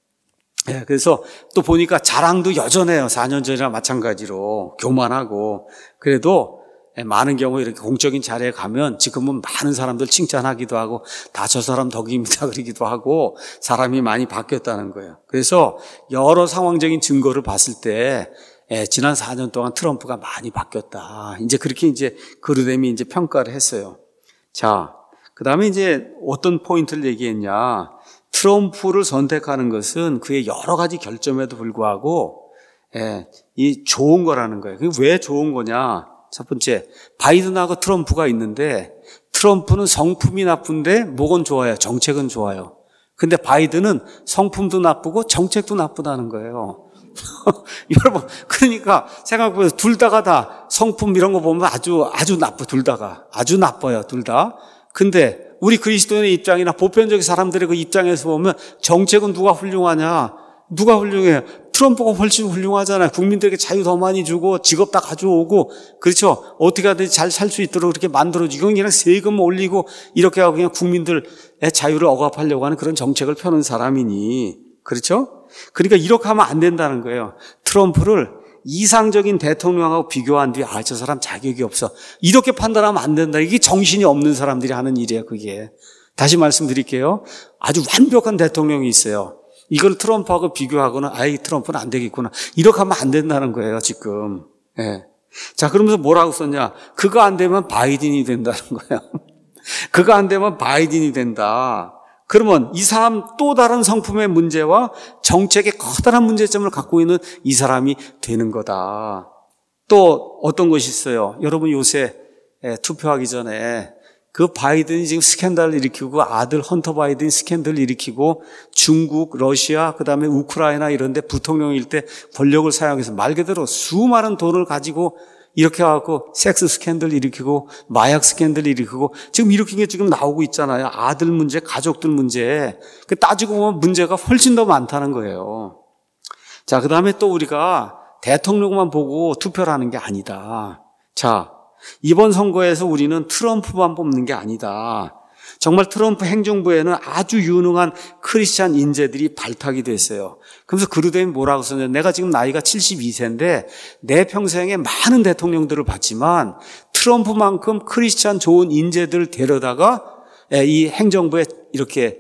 그래서 또 보니까 자랑도 여전해요. 사 년 전이랑 마찬가지로 교만하고. 그래도 많은 경우 이렇게 공적인 자리에 가면 지금은 많은 사람들 칭찬하기도 하고 다 저 사람 덕입니다 그러기도 하고 사람이 많이 바뀌었다는 거예요. 그래서 여러 상황적인 증거를 봤을 때 예, 지난 사 년 동안 트럼프가 많이 바뀌었다. 이제 그렇게 이제 그루뎀이 이제 평가를 했어요. 자, 그 다음에 이제 어떤 포인트를 얘기했냐. 트럼프를 선택하는 것은 그의 여러 가지 결점에도 불구하고 예, 이 좋은 거라는 거예요. 그게 왜 좋은 거냐. 첫 번째, 바이든하고 트럼프가 있는데 트럼프는 성품이 나쁜데 뭐건 좋아요? 정책은 좋아요. 근데 바이든은 성품도 나쁘고 정책도 나쁘다는 거예요. 여러분, 그러니까 생각해보세요. 둘 다가 다 성품 이런 거 보면 아주 아주 나빠. 둘 다가 아주 나빠요. 둘 다. 근데 우리 그리스도인의 입장이나 보편적인 사람들의 그 입장에서 보면 정책은 누가 훌륭하냐? 누가 훌륭해요? 트럼프가 훨씬 훌륭하잖아요. 국민들에게 자유 더 많이 주고 직업 다 가져오고, 그렇죠? 어떻게 하든지 잘 살 수 있도록 그렇게 만들어주고, 그냥 세금 올리고 이렇게 하고 그냥 국민들의 자유를 억압하려고 하는 그런 정책을 펴는 사람이니, 그렇죠? 그러니까 이렇게 하면 안 된다는 거예요. 트럼프를 이상적인 대통령하고 비교한 뒤에 아, 저 사람 자격이 없어, 이렇게 판단하면 안 된다. 이게 정신이 없는 사람들이 하는 일이에요. 그게. 다시 말씀드릴게요. 아주 완벽한 대통령이 있어요. 이걸 트럼프하고 비교하거나 아이 트럼프는 안 되겠구나 이렇게 하면 안 된다는 거예요 지금. 예. 자, 그러면서 뭐라고 썼냐? 그거 안 되면 바이든이 된다는 거예요. 그거 안 되면 바이든이 된다. 그러면 이 사람 또 다른 성품의 문제와 정책의 커다란 문제점을 갖고 있는 이 사람이 되는 거다. 또 어떤 것이 있어요? 여러분 요새 투표하기 전에 그 바이든이 지금 스캔들을 일으키고 아들 헌터 바이든이 스캔들을 일으키고 중국, 러시아, 그다음에 우크라이나 이런 데 부통령일 때 권력을 사용해서 말 그대로 수많은 돈을 가지고 이렇게 해갖고 섹스 스캔들 일으키고 마약 스캔들 일으키고 지금 일으킨 게 지금 나오고 있잖아요. 아들 문제, 가족들 문제. 그 따지고 보면 문제가 훨씬 더 많다는 거예요. 자, 그다음에 또 우리가 대통령만 보고 투표를 하는 게 아니다. 자, 이번 선거에서 우리는 트럼프만 뽑는 게 아니다. 정말 트럼프 행정부에는 아주 유능한 크리스찬 인재들이 발탁이 됐어요. 그래서 그루뎀이 뭐라고 썼냐면 내가 지금 나이가 칠십이 세인데 내 평생에 많은 대통령들을 봤지만 트럼프만큼 크리스찬 좋은 인재들을 데려다가 이 행정부에 이렇게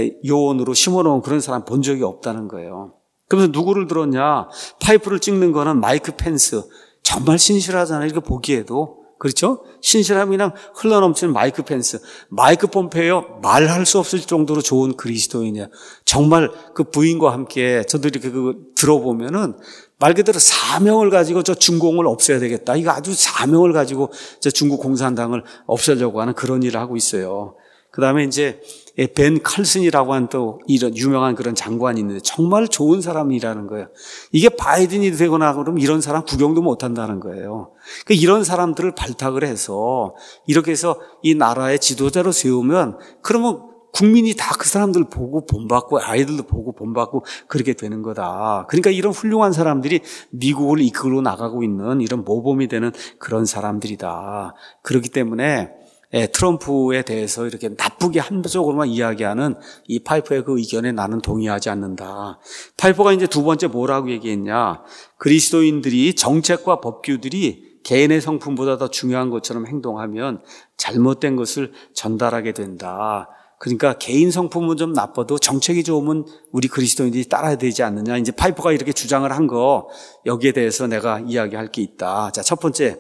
요원으로 심어놓은 그런 사람 본 적이 없다는 거예요. 그래서 누구를 들었냐? 파이프를 찍는 거는 마이크 펜스. 정말 신실하잖아요. 이거 보기에도. 그렇죠? 신실함이 그냥 흘러넘치는 마이크 펜스. 마이크 폼페이오 말할 수 없을 정도로 좋은 그리스도인이야. 정말 그 부인과 함께 저도 이렇게 그 들어보면은 말 그대로 사명을 가지고 저 중공을 없애야 되겠다. 이거 아주 사명을 가지고 저 중국 공산당을 없애려고 하는 그런 일을 하고 있어요. 그 다음에 이제 벤 칼슨이라고 하는 또 이런 유명한 그런 장관이 있는데 정말 좋은 사람이라는 거예요. 이게 바이든이 되거나 그러면 이런 사람 구경도 못 한다는 거예요. 그러니까 이런 사람들을 발탁을 해서 이렇게 해서 이 나라의 지도자로 세우면 그러면 국민이 다 그 사람들 보고 본받고 아이들도 보고 본받고 그렇게 되는 거다. 그러니까 이런 훌륭한 사람들이 미국을 이끌고 나가고 있는 이런 모범이 되는 그런 사람들이다. 그렇기 때문에 예, 트럼프에 대해서 이렇게 나쁘게 한쪽으로만 이야기하는 이 파이퍼의 그 의견에 나는 동의하지 않는다. 파이퍼가 이제 두 번째 뭐라고 얘기했냐? 그리스도인들이 정책과 법규들이 개인의 성품보다 더 중요한 것처럼 행동하면 잘못된 것을 전달하게 된다. 그러니까 개인 성품은 좀 나빠도 정책이 좋으면 우리 그리스도인들이 따라야 되지 않느냐. 이제 파이퍼가 이렇게 주장을 한 거 여기에 대해서 내가 이야기할 게 있다. 자, 첫 번째.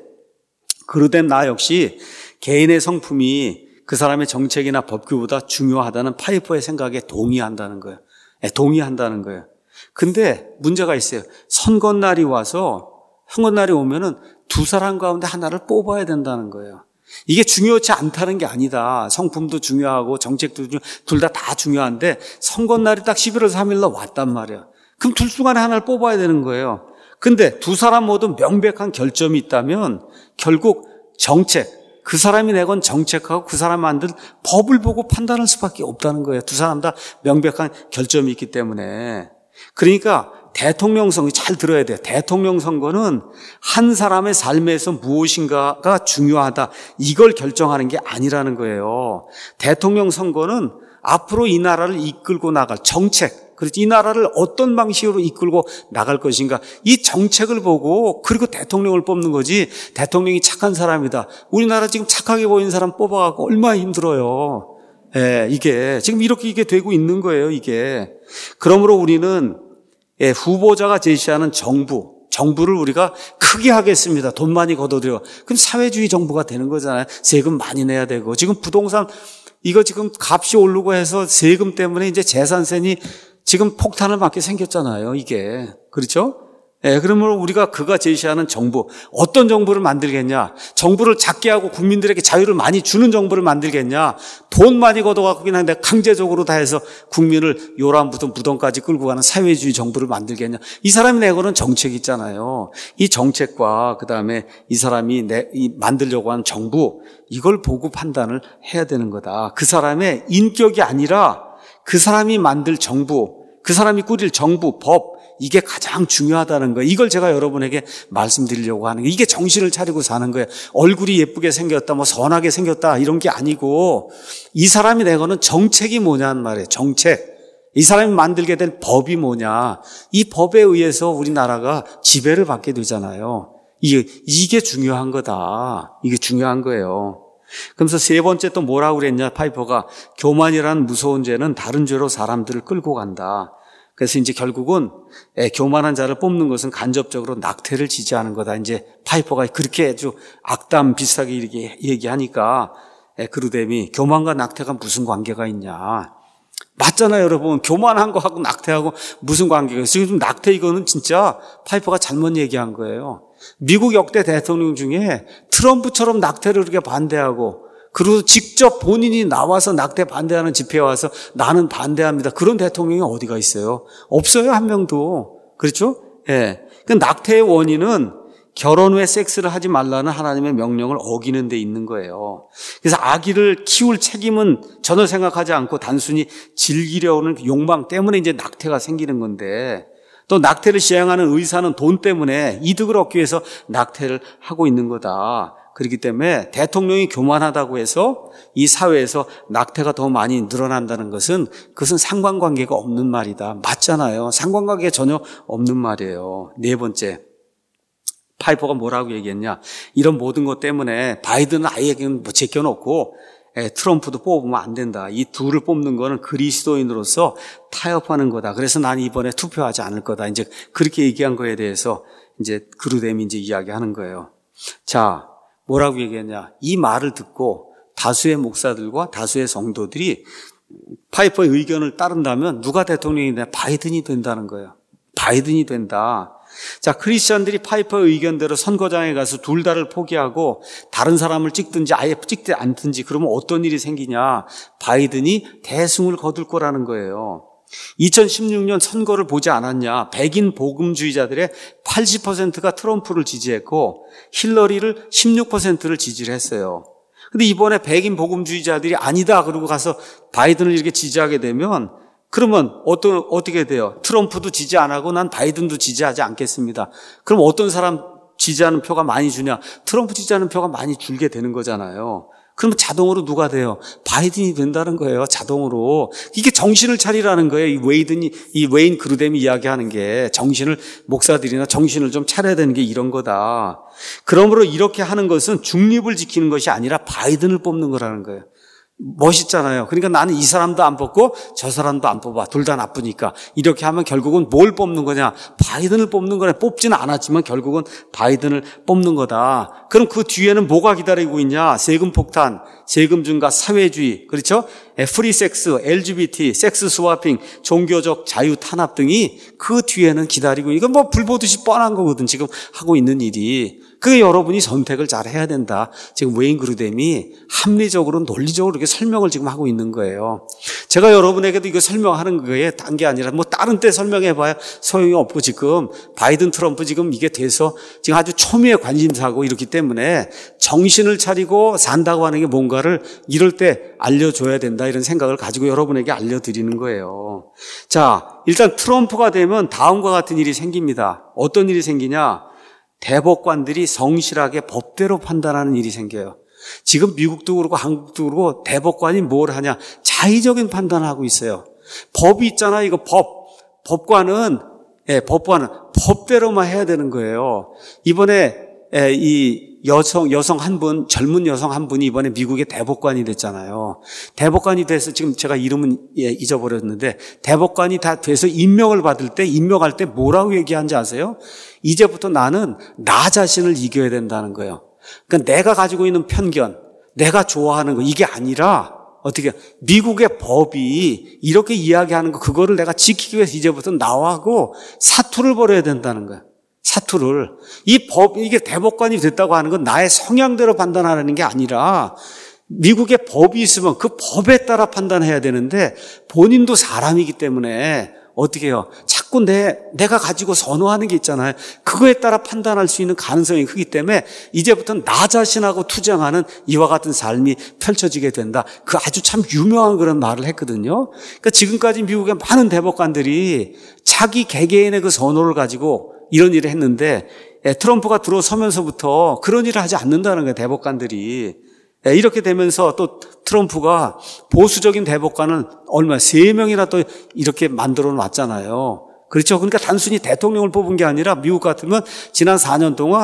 그러된 나 역시 개인의 성품이 그 사람의 정책이나 법규보다 중요하다는 파이퍼의 생각에 동의한다는 거예요. 네, 동의한다는 거예요. 근데 문제가 있어요. 선거날이 와서 선거날이 오면은 두 사람 가운데 하나를 뽑아야 된다는 거예요. 이게 중요치 않다는 게 아니다. 성품도 중요하고 정책도 중요, 둘 다 다 중요한데 선거날이 딱 십일월 삼일로 왔단 말이야. 그럼 둘 중 하나를 뽑아야 되는 거예요. 근데 두 사람 모두 명백한 결점이 있다면 결국 정책, 그 사람이 내건 정책하고 그 사람이 만든 법을 보고 판단할 수밖에 없다는 거예요. 두 사람 다 명백한 결점이 있기 때문에. 그러니까 대통령 선거 잘 들어야 돼요. 대통령 선거는 한 사람의 삶에서 무엇인가가 중요하다. 이걸 결정하는 게 아니라는 거예요. 대통령 선거는 앞으로 이 나라를 이끌고 나갈 정책, 그렇지, 이 나라를 어떤 방식으로 이끌고 나갈 것인가, 이 정책을 보고 그리고 대통령을 뽑는 거지. 대통령이 착한 사람이다, 우리나라 지금 착하게 보이는 사람 뽑아갖고 얼마나 힘들어요. 예, 이게 지금 이렇게 이게 되고 있는 거예요. 이게. 그러므로 우리는 예, 후보자가 제시하는 정부, 정부를 우리가 크게 하겠습니다. 돈 많이 걷어들여. 그럼 사회주의 정부가 되는 거잖아요. 세금 많이 내야 되고. 지금 부동산 이거 지금 값이 오르고 해서 세금 때문에 이제 재산세니 지금 폭탄을 맞게 생겼잖아요, 이게. 그렇죠? 예, 그러면 우리가 그가 제시하는 정부, 어떤 정부를 만들겠냐? 정부를 작게 하고 국민들에게 자유를 많이 주는 정부를 만들겠냐? 돈 많이 걷어갖고 그냥 내가 강제적으로 다 해서 국민을 요란부터 무덤까지 끌고 가는 사회주의 정부를 만들겠냐? 이 사람이 내거는 정책이 있잖아요. 이 정책과 그 다음에 이 사람이 내, 이 만들려고 하는 정부, 이걸 보고 판단을 해야 되는 거다. 그 사람의 인격이 아니라 그 사람이 만들 정부, 그 사람이 꾸릴 정부, 법, 이게 가장 중요하다는 거예요. 이걸 제가 여러분에게 말씀드리려고 하는 거예요. 이게 정신을 차리고 사는 거예요. 얼굴이 예쁘게 생겼다, 뭐 선하게 생겼다 이런 게 아니고 이 사람이 내거는 정책이 뭐냐는 말이에요. 정책. 이 사람이 만들게 될 법이 뭐냐. 이 법에 의해서 우리나라가 지배를 받게 되잖아요. 이게, 이게 중요한 거다. 이게 중요한 거예요. 그러면서 세 번째 또 뭐라고 그랬냐, 파이퍼가. 교만이라는 무서운 죄는 다른 죄로 사람들을 끌고 간다. 그래서 이제 결국은 예, 교만한 자를 뽑는 것은 간접적으로 낙태를 지지하는 거다. 이제 파이퍼가 그렇게 아주 악담 비슷하게 이렇게 얘기하니까 예, 그루뎀이 교만과 낙태가 무슨 관계가 있냐. 맞잖아요, 여러분. 교만한 거하고 낙태하고 무슨 관계가 있어요. 지금 낙태 이거는 진짜 파이퍼가 잘못 얘기한 거예요. 미국 역대 대통령 중에 트럼프처럼 낙태를 그렇게 반대하고 그리고 직접 본인이 나와서 낙태 반대하는 집회에 와서 나는 반대합니다. 그런 대통령이 어디가 있어요? 없어요, 한 명도. 그렇죠? 예. 그 낙태의 원인은 결혼 후에 섹스를 하지 말라는 하나님의 명령을 어기는 데 있는 거예요. 그래서 아기를 키울 책임은 전혀 생각하지 않고 단순히 즐기려는 욕망 때문에 이제 낙태가 생기는 건데, 또 낙태를 시행하는 의사는 돈 때문에 이득을 얻기 위해서 낙태를 하고 있는 거다. 그렇기 때문에 대통령이 교만하다고 해서 이 사회에서 낙태가 더 많이 늘어난다는 것은 그것은 상관관계가 없는 말이다. 맞잖아요. 상관관계가 전혀 없는 말이에요. 네 번째, 파이퍼가 뭐라고 얘기했냐. 이런 모든 것 때문에 바이든은 아예 뭐 제껴놓고 트럼프도 뽑으면 안 된다. 이 둘을 뽑는 거는 그리스도인으로서 타협하는 거다. 그래서 난 이번에 투표하지 않을 거다. 이제 그렇게 얘기한 거에 대해서 이제 그루뎀이 이제 이야기하는 거예요. 자, 뭐라고 얘기했냐. 이 말을 듣고 다수의 목사들과 다수의 성도들이 파이퍼의 의견을 따른다면 누가 대통령이 되냐? 바이든이 된다는 거예요. 바이든이 된다. 자, 크리스천들이 파이퍼의 의견대로 선거장에 가서 둘 다를 포기하고 다른 사람을 찍든지 아예 찍지 않든지 그러면 어떤 일이 생기냐. 바이든이 대승을 거둘 거라는 거예요. 이천십육 년 선거를 보지 않았냐. 백인 복음주의자들의 팔십 퍼센트가 트럼프를 지지했고 힐러리를 십육 퍼센트를 지지를 했어요. 근데 이번에 백인 복음주의자들이 아니다 그러고 가서 바이든을 이렇게 지지하게 되면 그러면 어떤, 어떻게 돼요? 트럼프도 지지 안 하고 난 바이든도 지지하지 않겠습니다. 그럼 어떤 사람 지지하는 표가 많이 주냐? 트럼프 지지하는 표가 많이 줄게 되는 거잖아요. 그러면 자동으로 누가 돼요? 바이든이 된다는 거예요. 자동으로. 이게 정신을 차리라는 거예요. 이 웨이든이, 이 웨인 그루뎀이 이야기하는 게 정신을, 목사들이나 정신을 좀 차려야 되는 게 이런 거다. 그러므로 이렇게 하는 것은 중립을 지키는 것이 아니라 바이든을 뽑는 거라는 거예요. 멋있잖아요. 그러니까 나는 이 사람도 안 뽑고 저 사람도 안 뽑아. 둘 다 나쁘니까. 이렇게 하면 결국은 뭘 뽑는 거냐? 바이든을 뽑는 거네. 뽑지는 않았지만 결국은 바이든을 뽑는 거다. 그럼 그 뒤에는 뭐가 기다리고 있냐? 세금 폭탄, 세금 증가, 사회주의, 그렇죠? 프리 섹스, 엘지비티, 섹스 스와핑, 종교적 자유 탄압 등이 그 뒤에는 기다리고, 이건 뭐 불보듯이 뻔한 거거든. 지금 하고 있는 일이. 그게 여러분이 선택을 잘 해야 된다. 지금 웨인 그루뎀이 합리적으로 논리적으로 이렇게 설명을 지금 하고 있는 거예요. 제가 여러분에게도 이거 설명하는 거에 딴 게 아니라 뭐 다른 때 설명해봐야 소용이 없고 지금 바이든 트럼프 지금 이게 돼서 지금 아주 초미의 관심사고 이렇기 때문에 정신을 차리고 산다고 하는 게 뭔가를 이럴 때 알려줘야 된다 이런 생각을 가지고 여러분에게 알려드리는 거예요. 자, 일단 트럼프가 되면 다음과 같은 일이 생깁니다. 어떤 일이 생기냐? 대법관들이 성실하게 법대로 판단하는 일이 생겨요. 지금 미국도 그렇고 한국도 그렇고 대법관이 뭘 하냐? 자의적인 판단을 하고 있어요. 법이 있잖아요. 이거 법. 법관은, 예, 법관은 법대로만 해야 되는 거예요. 이번에, 예, 이 여성, 여성 한 분, 젊은 여성 한 분이 이번에 미국의 대법관이 됐잖아요. 대법관이 돼서 지금 제가 이름은 예, 잊어버렸는데 대법관이 다 돼서 임명을 받을 때, 임명할 때 뭐라고 얘기하는지 아세요? 이제부터 나는 나 자신을 이겨야 된다는 거예요. 그러니까 내가 가지고 있는 편견, 내가 좋아하는 거, 이게 아니라 어떻게 미국의 법이 이렇게 이야기하는 거, 그거를 내가 지키기 위해서 이제부터 나하고 사투를 벌여야 된다는 거예요. 사투를. 이 법, 이게 대법관이 됐다고 하는 건 나의 성향대로 판단하는 게 아니라 미국의 법이 있으면 그 법에 따라 판단해야 되는데 본인도 사람이기 때문에 어떻게 해요? 자꾸 내, 내가 가지고 선호하는 게 있잖아요. 그거에 따라 판단할 수 있는 가능성이 크기 때문에 이제부터는 나 자신하고 투쟁하는 이와 같은 삶이 펼쳐지게 된다. 그 아주 참 유명한 그런 말을 했거든요. 그러니까 지금까지 미국의 많은 대법관들이 자기 개개인의 그 선호를 가지고 이런 일을 했는데 트럼프가 들어서면서부터 그런 일을 하지 않는다는 거예요. 대법관들이. 이렇게 되면서 또 트럼프가 보수적인 대법관을 얼마 세 명이나 또 이렇게 만들어 놨잖아요. 그렇죠. 그러니까 단순히 대통령을 뽑은 게 아니라 미국 같으면 지난 사 년 동안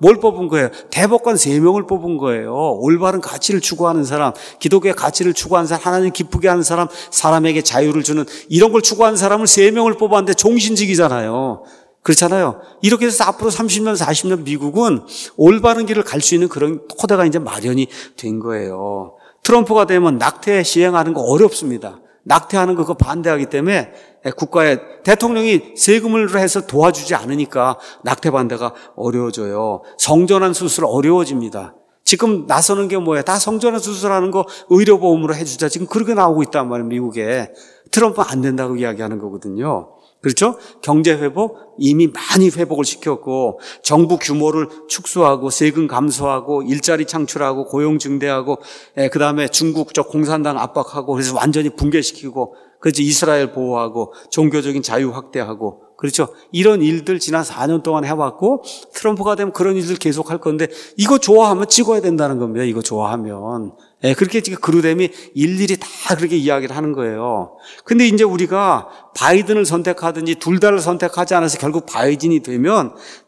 뭘 뽑은 거예요? 대법관 세 명을 뽑은 거예요. 올바른 가치를 추구하는 사람, 기독교의 가치를 추구하는 사람, 하나님 기쁘게 하는 사람, 사람에게 자유를 주는 이런 걸 추구하는 사람을 세 명을 뽑았는데 종신직이잖아요. 그렇잖아요. 이렇게 해서 앞으로 삼십 년, 사십 년 미국은 올바른 길을 갈 수 있는 그런 토대가 이제 마련이 된 거예요. 트럼프가 되면 낙태 시행하는 거 어렵습니다. 낙태하는 거 그거 반대하기 때문에 국가의 대통령이 세금을 해서 도와주지 않으니까 낙태 반대가 어려워져요. 성전환 수술 어려워집니다. 지금 나서는 게 뭐예요? 다 성전환 수술하는 거 의료보험으로 해주자. 지금 그렇게 나오고 있단 말이에요. 미국에. 트럼프는 안 된다고 이야기하는 거거든요. 그렇죠? 경제 회복 이미 많이 회복을 시켰고 정부 규모를 축소하고 세금 감소하고 일자리 창출하고 고용 증대하고 그다음에 중국적 공산당 압박하고 그래서 완전히 붕괴시키고 그래서 이스라엘 보호하고 종교적인 자유 확대하고 그렇죠? 이런 일들 지난 사 년 동안 해왔고 트럼프가 되면 그런 일들 계속 할 건데 이거 좋아하면 찍어야 된다는 겁니다. 이거 좋아하면. 예, 그렇게 지금 그루뎀이 일일이 다 그렇게 이야기를 하는 거예요. 근데 이제 우리가 바이든을 선택하든지 둘 다를 선택하지 않아서 결국 바이든이 되면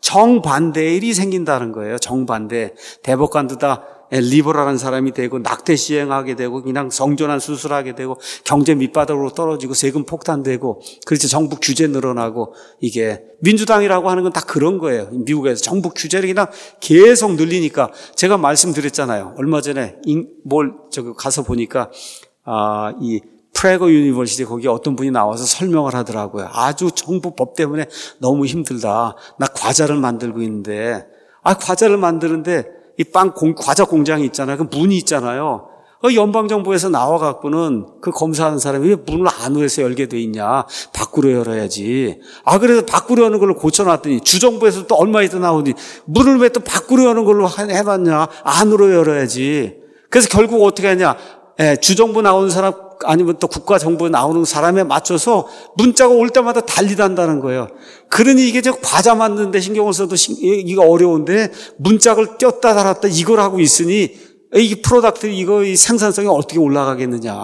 정반대의 일이 생긴다는 거예요. 정반대. 대법관도 다 리버럴한 사람이 되고 낙태 시행하게 되고 그냥 성전환 수술하게 되고 경제 밑바닥으로 떨어지고 세금 폭탄되고 그렇죠. 정부 규제 늘어나고 이게 민주당이라고 하는 건 다 그런 거예요. 미국에서 정부 규제를 그냥 계속 늘리니까 제가 말씀드렸잖아요. 얼마 전에 뭘 저기 가서 보니까 아, 이 프레거 유니버시티 거기 어떤 분이 나와서 설명을 하더라고요. 아주 정부 법 때문에 너무 힘들다. 나 과자를 만들고 있는데 아 과자를 만드는데 이 빵 공, 과자 공장이 있잖아요. 그 문이 있잖아요. 그 연방정부에서 나와갖고는 그 검사하는 사람이 왜 문을 안으로 해서 열게 돼 있냐. 밖으로 열어야지. 아, 그래서 밖으로 여는 걸로 고쳐놨더니 주정부에서 또 얼마 있다 나오니 문을 왜 또 밖으로 여는 걸로 해놨냐. 안으로 열어야지. 그래서 결국 어떻게 하냐. 예, 주정부 나오는 사람 아니면 또 국가정부에 나오는 사람에 맞춰서 문자가 올 때마다 달리단다는 거예요. 그러니 이게 저 과자 만드는데 신경을 써도 이거 어려운데 문짝을 띄었다 달았다 이걸 하고 있으니 이 프로덕트 이거 이 생산성이 어떻게 올라가겠느냐.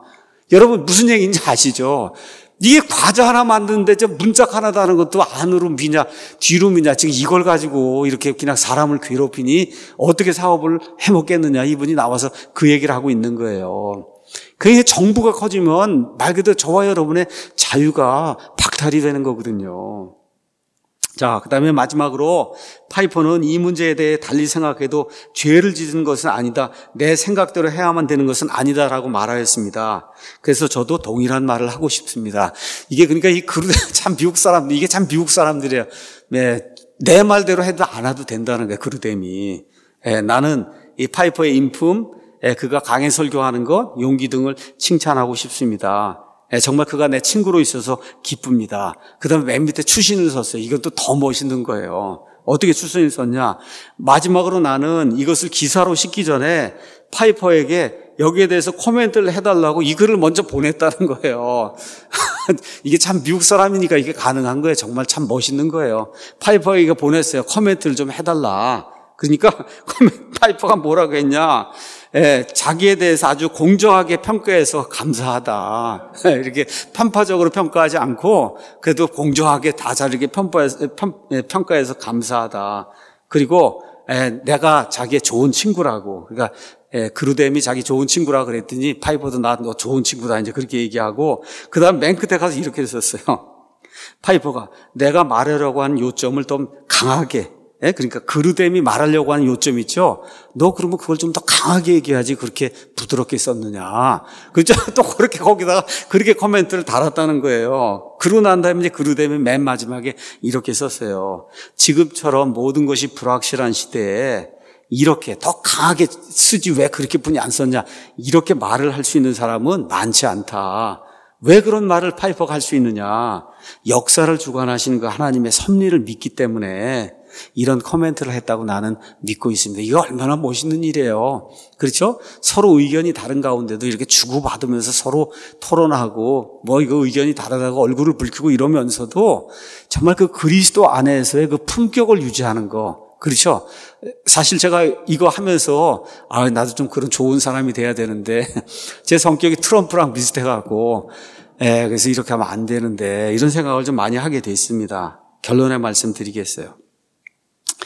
여러분 무슨 얘기인지 아시죠? 이게 과자 하나 만드는데 저 문짝 하나 다는 것도 안으로 미냐 뒤로 미냐 지금 이걸 가지고 이렇게 그냥 사람을 괴롭히니 어떻게 사업을 해먹겠느냐. 이분이 나와서 그 얘기를 하고 있는 거예요. 그게 정부가 커지면 말 그대로 저와 여러분의 자유가 박탈이 되는 거거든요. 자, 그 다음에 마지막으로 파이퍼는 이 문제에 대해 달리 생각해도 죄를 짓는 것은 아니다. 내 생각대로 해야만 되는 것은 아니다라고 말하였습니다. 그래서 저도 동일한 말을 하고 싶습니다. 이게 그러니까 이 그룹 참 미국 사람들, 이게 참 미국 사람들이에요. 네, 내 말대로 해도 안 해도 된다는 거예요. 그루뎀이. 네, 나는 이 파이퍼의 인품, 예, 그가 강해 설교하는 것, 용기 등을 칭찬하고 싶습니다. 예, 정말 그가 내 친구로 있어서 기쁩니다. 그 다음에 맨 밑에 추신을 썼어요. 이것도 더 멋있는 거예요. 어떻게 추신을 썼냐. 마지막으로 나는 이것을 기사로 싣기 전에 파이퍼에게 여기에 대해서 코멘트를 해달라고 이 글을 먼저 보냈다는 거예요. 이게 참 미국 사람이니까 이게 가능한 거예요. 정말 참 멋있는 거예요. 파이퍼에게 보냈어요. 코멘트를 좀 해달라. 그러니까 파이퍼가 뭐라고 했냐. 예, 자기에 대해서 아주 공정하게 평가해서 감사하다. 이렇게 편파적으로 평가하지 않고 그래도 공정하게 다 자르게 평가해서, 평가해서 감사하다. 그리고 예, 내가 자기의 좋은 친구라고. 그러니까 예, 그루뎀이 자기 좋은 친구라 그랬더니 파이퍼도 나 너 좋은 친구다 이제 그렇게 얘기하고 그다음 맨 끝에 가서 이렇게 썼어요. 파이퍼가 내가 말하려고 하는 요점을 좀 강하게. 예, 그러니까 그루뎀이 말하려고 하는 요점 있죠. 너 그러면 그걸 좀 더 강하게 얘기하지 그렇게 부드럽게 썼느냐. 그죠? 또 그렇게 거기다가 그렇게 코멘트를 달았다는 거예요. 그러고 난 다음에 이제 그루뎀이 맨 마지막에 이렇게 썼어요. 지금처럼 모든 것이 불확실한 시대에 이렇게 더 강하게 쓰지 왜 그렇게 뿐이 안 썼냐. 이렇게 말을 할 수 있는 사람은 많지 않다. 왜 그런 말을 파이퍼가 할 수 있느냐. 역사를 주관하시는 그 하나님의 섭리를 믿기 때문에 이런 코멘트를 했다고 나는 믿고 있습니다. 이거 얼마나 멋있는 일이에요. 그렇죠? 서로 의견이 다른 가운데도 이렇게 주고받으면서 서로 토론하고 뭐 이거 의견이 다르다고 얼굴을 붉히고 이러면서도 정말 그 그리스도 안에서의 그 품격을 유지하는 거. 그렇죠? 사실 제가 이거 하면서 아 나도 좀 그런 좋은 사람이 돼야 되는데 제 성격이 트럼프랑 비슷해갖고 예, 그래서 이렇게 하면 안 되는데 이런 생각을 좀 많이 하게 됐습니다. 결론의 말씀 드리겠어요.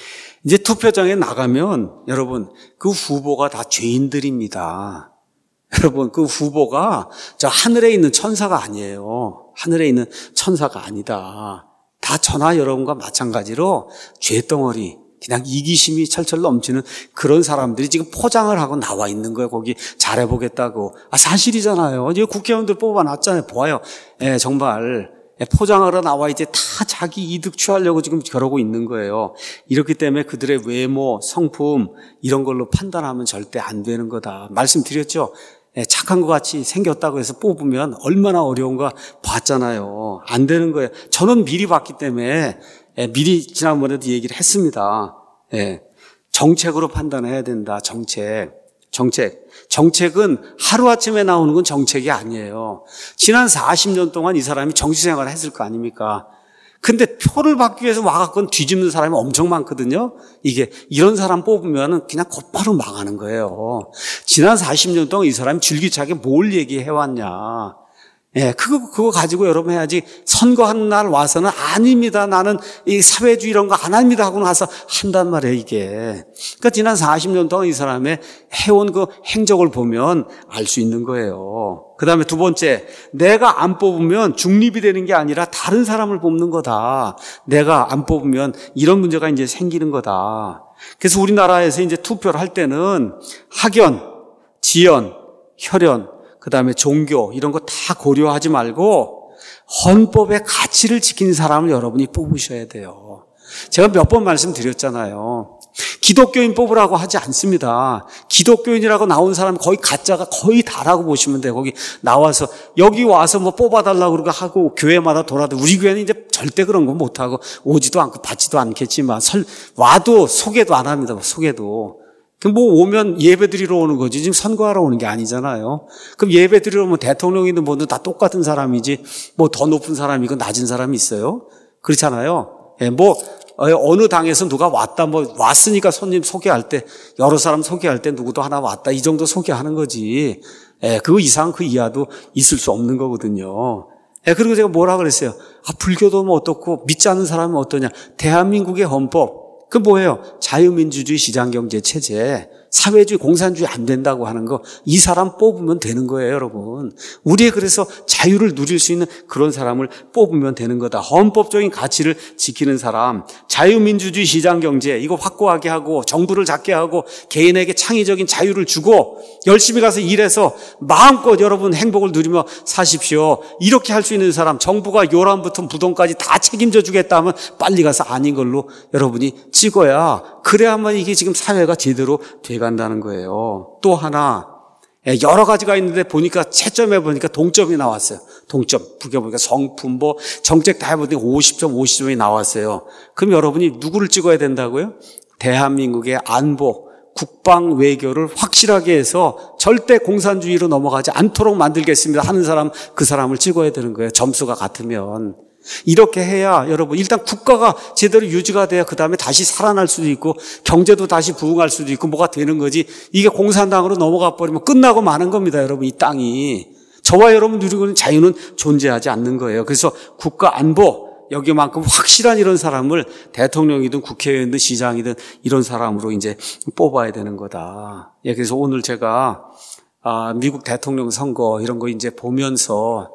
이제 투표장에 나가면 여러분 그 후보가 다 죄인들입니다. 여러분 그 후보가 저 하늘에 있는 천사가 아니에요. 하늘에 있는 천사가 아니다. 다 저나 여러분과 마찬가지로 죄덩어리, 그냥 이기심이 철철 넘치는 그런 사람들이 지금 포장을 하고 나와 있는 거예요. 거기 잘해보겠다고. 아, 사실이잖아요. 이제 국회의원들 뽑아놨잖아요. 보아요. 예, 정말 포장하러 나와 이제 다 자기 이득 취하려고 지금 그러고 있는 거예요. 이렇기 때문에 그들의 외모, 성품 이런 걸로 판단하면 절대 안 되는 거다. 말씀드렸죠. 예, 착한 것 같이 생겼다고 해서 뽑으면 얼마나 어려운가 봤잖아요. 안 되는 거예요. 저는 미리 봤기 때문에 예, 미리 지난번에도 얘기를 했습니다. 예, 정책으로 판단해야 된다. 정책. 정책. 정책은 하루아침에 나오는 건 정책이 아니에요. 지난 사십 년 동안 이 사람이 정치생활을 했을 거 아닙니까? 근데 표를 받기 위해서 와갖고 뒤집는 사람이 엄청 많거든요. 이게 이런 사람 뽑으면 그냥 곧바로 망하는 거예요. 지난 사십 년 동안 이 사람이 줄기차게 뭘 얘기해왔냐. 예, 그거, 그거 가지고 여러분 해야지. 선거하는 날 와서는 아닙니다. 나는 이 사회주의 이런 거 안 합니다. 하고 나서 한단 말이에요, 이게. 그러니까 지난 사십 년 동안 이 사람의 해온 그 행적을 보면 알 수 있는 거예요. 그 다음에 두 번째, 내가 안 뽑으면 중립이 되는 게 아니라 다른 사람을 뽑는 거다. 내가 안 뽑으면 이런 문제가 이제 생기는 거다. 그래서 우리나라에서 이제 투표를 할 때는 학연, 지연, 혈연, 그 다음에 종교 이런 거 다 고려하지 말고 헌법의 가치를 지키는 사람을 여러분이 뽑으셔야 돼요. 제가 몇 번 말씀드렸잖아요. 기독교인 뽑으라고 하지 않습니다. 기독교인이라고 나온 사람 거의 가짜가 거의 다라고 보시면 돼요. 거기 나와서 여기 와서 뭐 뽑아달라고 그러고 하고 교회마다 돌아도 우리 교회는 이제 절대 그런 거 못하고 오지도 않고 받지도 않겠지만 설, 와도 소개도 안 합니다. 소개도. 그럼 뭐 오면 예배 드리러 오는 거지. 지금 선거하러 오는 게 아니잖아요. 그럼 예배 드리러 오면 대통령이든 뭐든 다 똑같은 사람이지 뭐 더 높은 사람이고 낮은 사람이 있어요? 그렇잖아요. 예, 뭐 어느 당에서 누가 왔다 뭐 왔으니까 손님 소개할 때 여러 사람 소개할 때 누구도 하나 왔다 이 정도 소개하는 거지. 예, 그 이상 그 이하도 있을 수 없는 거거든요. 예, 그리고 제가 뭐라 그랬어요? 아, 불교도 뭐 어떻고 믿지 않는 사람은 어떠냐? 대한민국의 헌법 그 뭐예요? 자유민주주의 시장경제 체제, 사회주의 공산주의 안 된다고 하는 거 이 사람 뽑으면 되는 거예요, 여러분. 우리의 그래서 자유를 누릴 수 있는 그런 사람을 뽑으면 되는 거다. 헌법적인 가치를 지키는 사람, 자유민주주의 시장경제 이거 확고하게 하고 정부를 작게 하고 개인에게 창의적인 자유를 주고 열심히 가서 일해서 마음껏 여러분 행복을 누리며 사십시오. 이렇게 할 수 있는 사람, 정부가 요람부터 부동까지 다 책임져 주겠다 하면 빨리 가서 아닌 걸로 여러분이 찍어야 그래야만 이게 지금 사회가 제대로 돼간다는 거예요. 또 하나 여러 가지가 있는데 보니까 채점해 보니까 동점이 나왔어요. 동점. 북에 보니까 성품 뭐 정책 다 해보니까 오십 점 오십 점이 나왔어요. 그럼 여러분이 누구를 찍어야 된다고요? 대한민국의 안보, 국방 외교를 확실하게 해서 절대 공산주의로 넘어가지 않도록 만들겠습니다 하는 사람, 그 사람을 찍어야 되는 거예요. 점수가 같으면. 이렇게 해야 여러분 일단 국가가 제대로 유지가 돼야 그 다음에 다시 살아날 수도 있고 경제도 다시 부흥할 수도 있고 뭐가 되는 거지. 이게 공산당으로 넘어가 버리면 끝나고 마는 겁니다. 여러분 이 땅이. 저와 여러분 누리고 있는 자유는 존재하지 않는 거예요. 그래서 국가 안보 여기만큼 확실한 이런 사람을 대통령이든 국회의원이든 시장이든 이런 사람으로 이제 뽑아야 되는 거다. 예, 그래서 오늘 제가 아, 미국 대통령 선거 이런 거 이제 보면서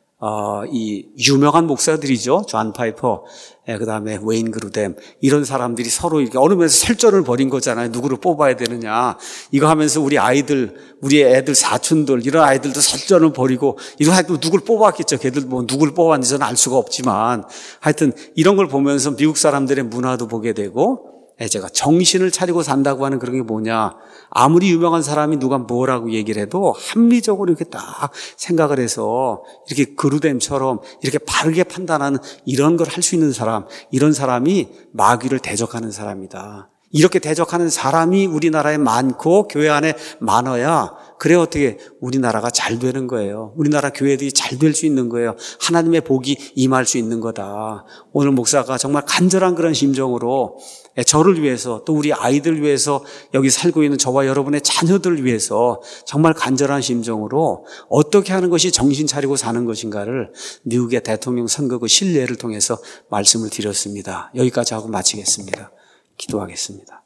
어, 이 유명한 목사들이죠. 존 파이퍼, 예, 그 다음에 웨인 그루뎀 이런 사람들이 서로 이렇게 얼으면서 설전을 벌인 거잖아요. 누구를 뽑아야 되느냐 이거 하면서 우리 아이들, 우리 애들 사촌들 이런 아이들도 설전을 벌이고 이런 하여튼 누구를 뽑았겠죠. 걔들 뭐 누구를 뽑았는지 저는 알 수가 없지만 하여튼 이런 걸 보면서 미국 사람들의 문화도 보게 되고 예, 제가 정신을 차리고 산다고 하는 그런 게 뭐냐. 아무리 유명한 사람이 누가 뭐라고 얘기를 해도 합리적으로 이렇게 딱 생각을 해서 이렇게 그루뎀처럼 이렇게 바르게 판단하는 이런 걸 할 수 있는 사람, 이런 사람이 마귀를 대적하는 사람이다. 이렇게 대적하는 사람이 우리나라에 많고 교회 안에 많아야 그래 어떻게 우리나라가 잘 되는 거예요. 우리나라 교회들이 잘 될 수 있는 거예요. 하나님의 복이 임할 수 있는 거다. 오늘 목사가 정말 간절한 그런 심정으로 저를 위해서 또 우리 아이들 위해서 여기 살고 있는 저와 여러분의 자녀들을 위해서 정말 간절한 심정으로 어떻게 하는 것이 정신 차리고 사는 것인가를 미국의 대통령 선거 그 신뢰를 통해서 말씀을 드렸습니다. 여기까지 하고 마치겠습니다. 기도하겠습니다.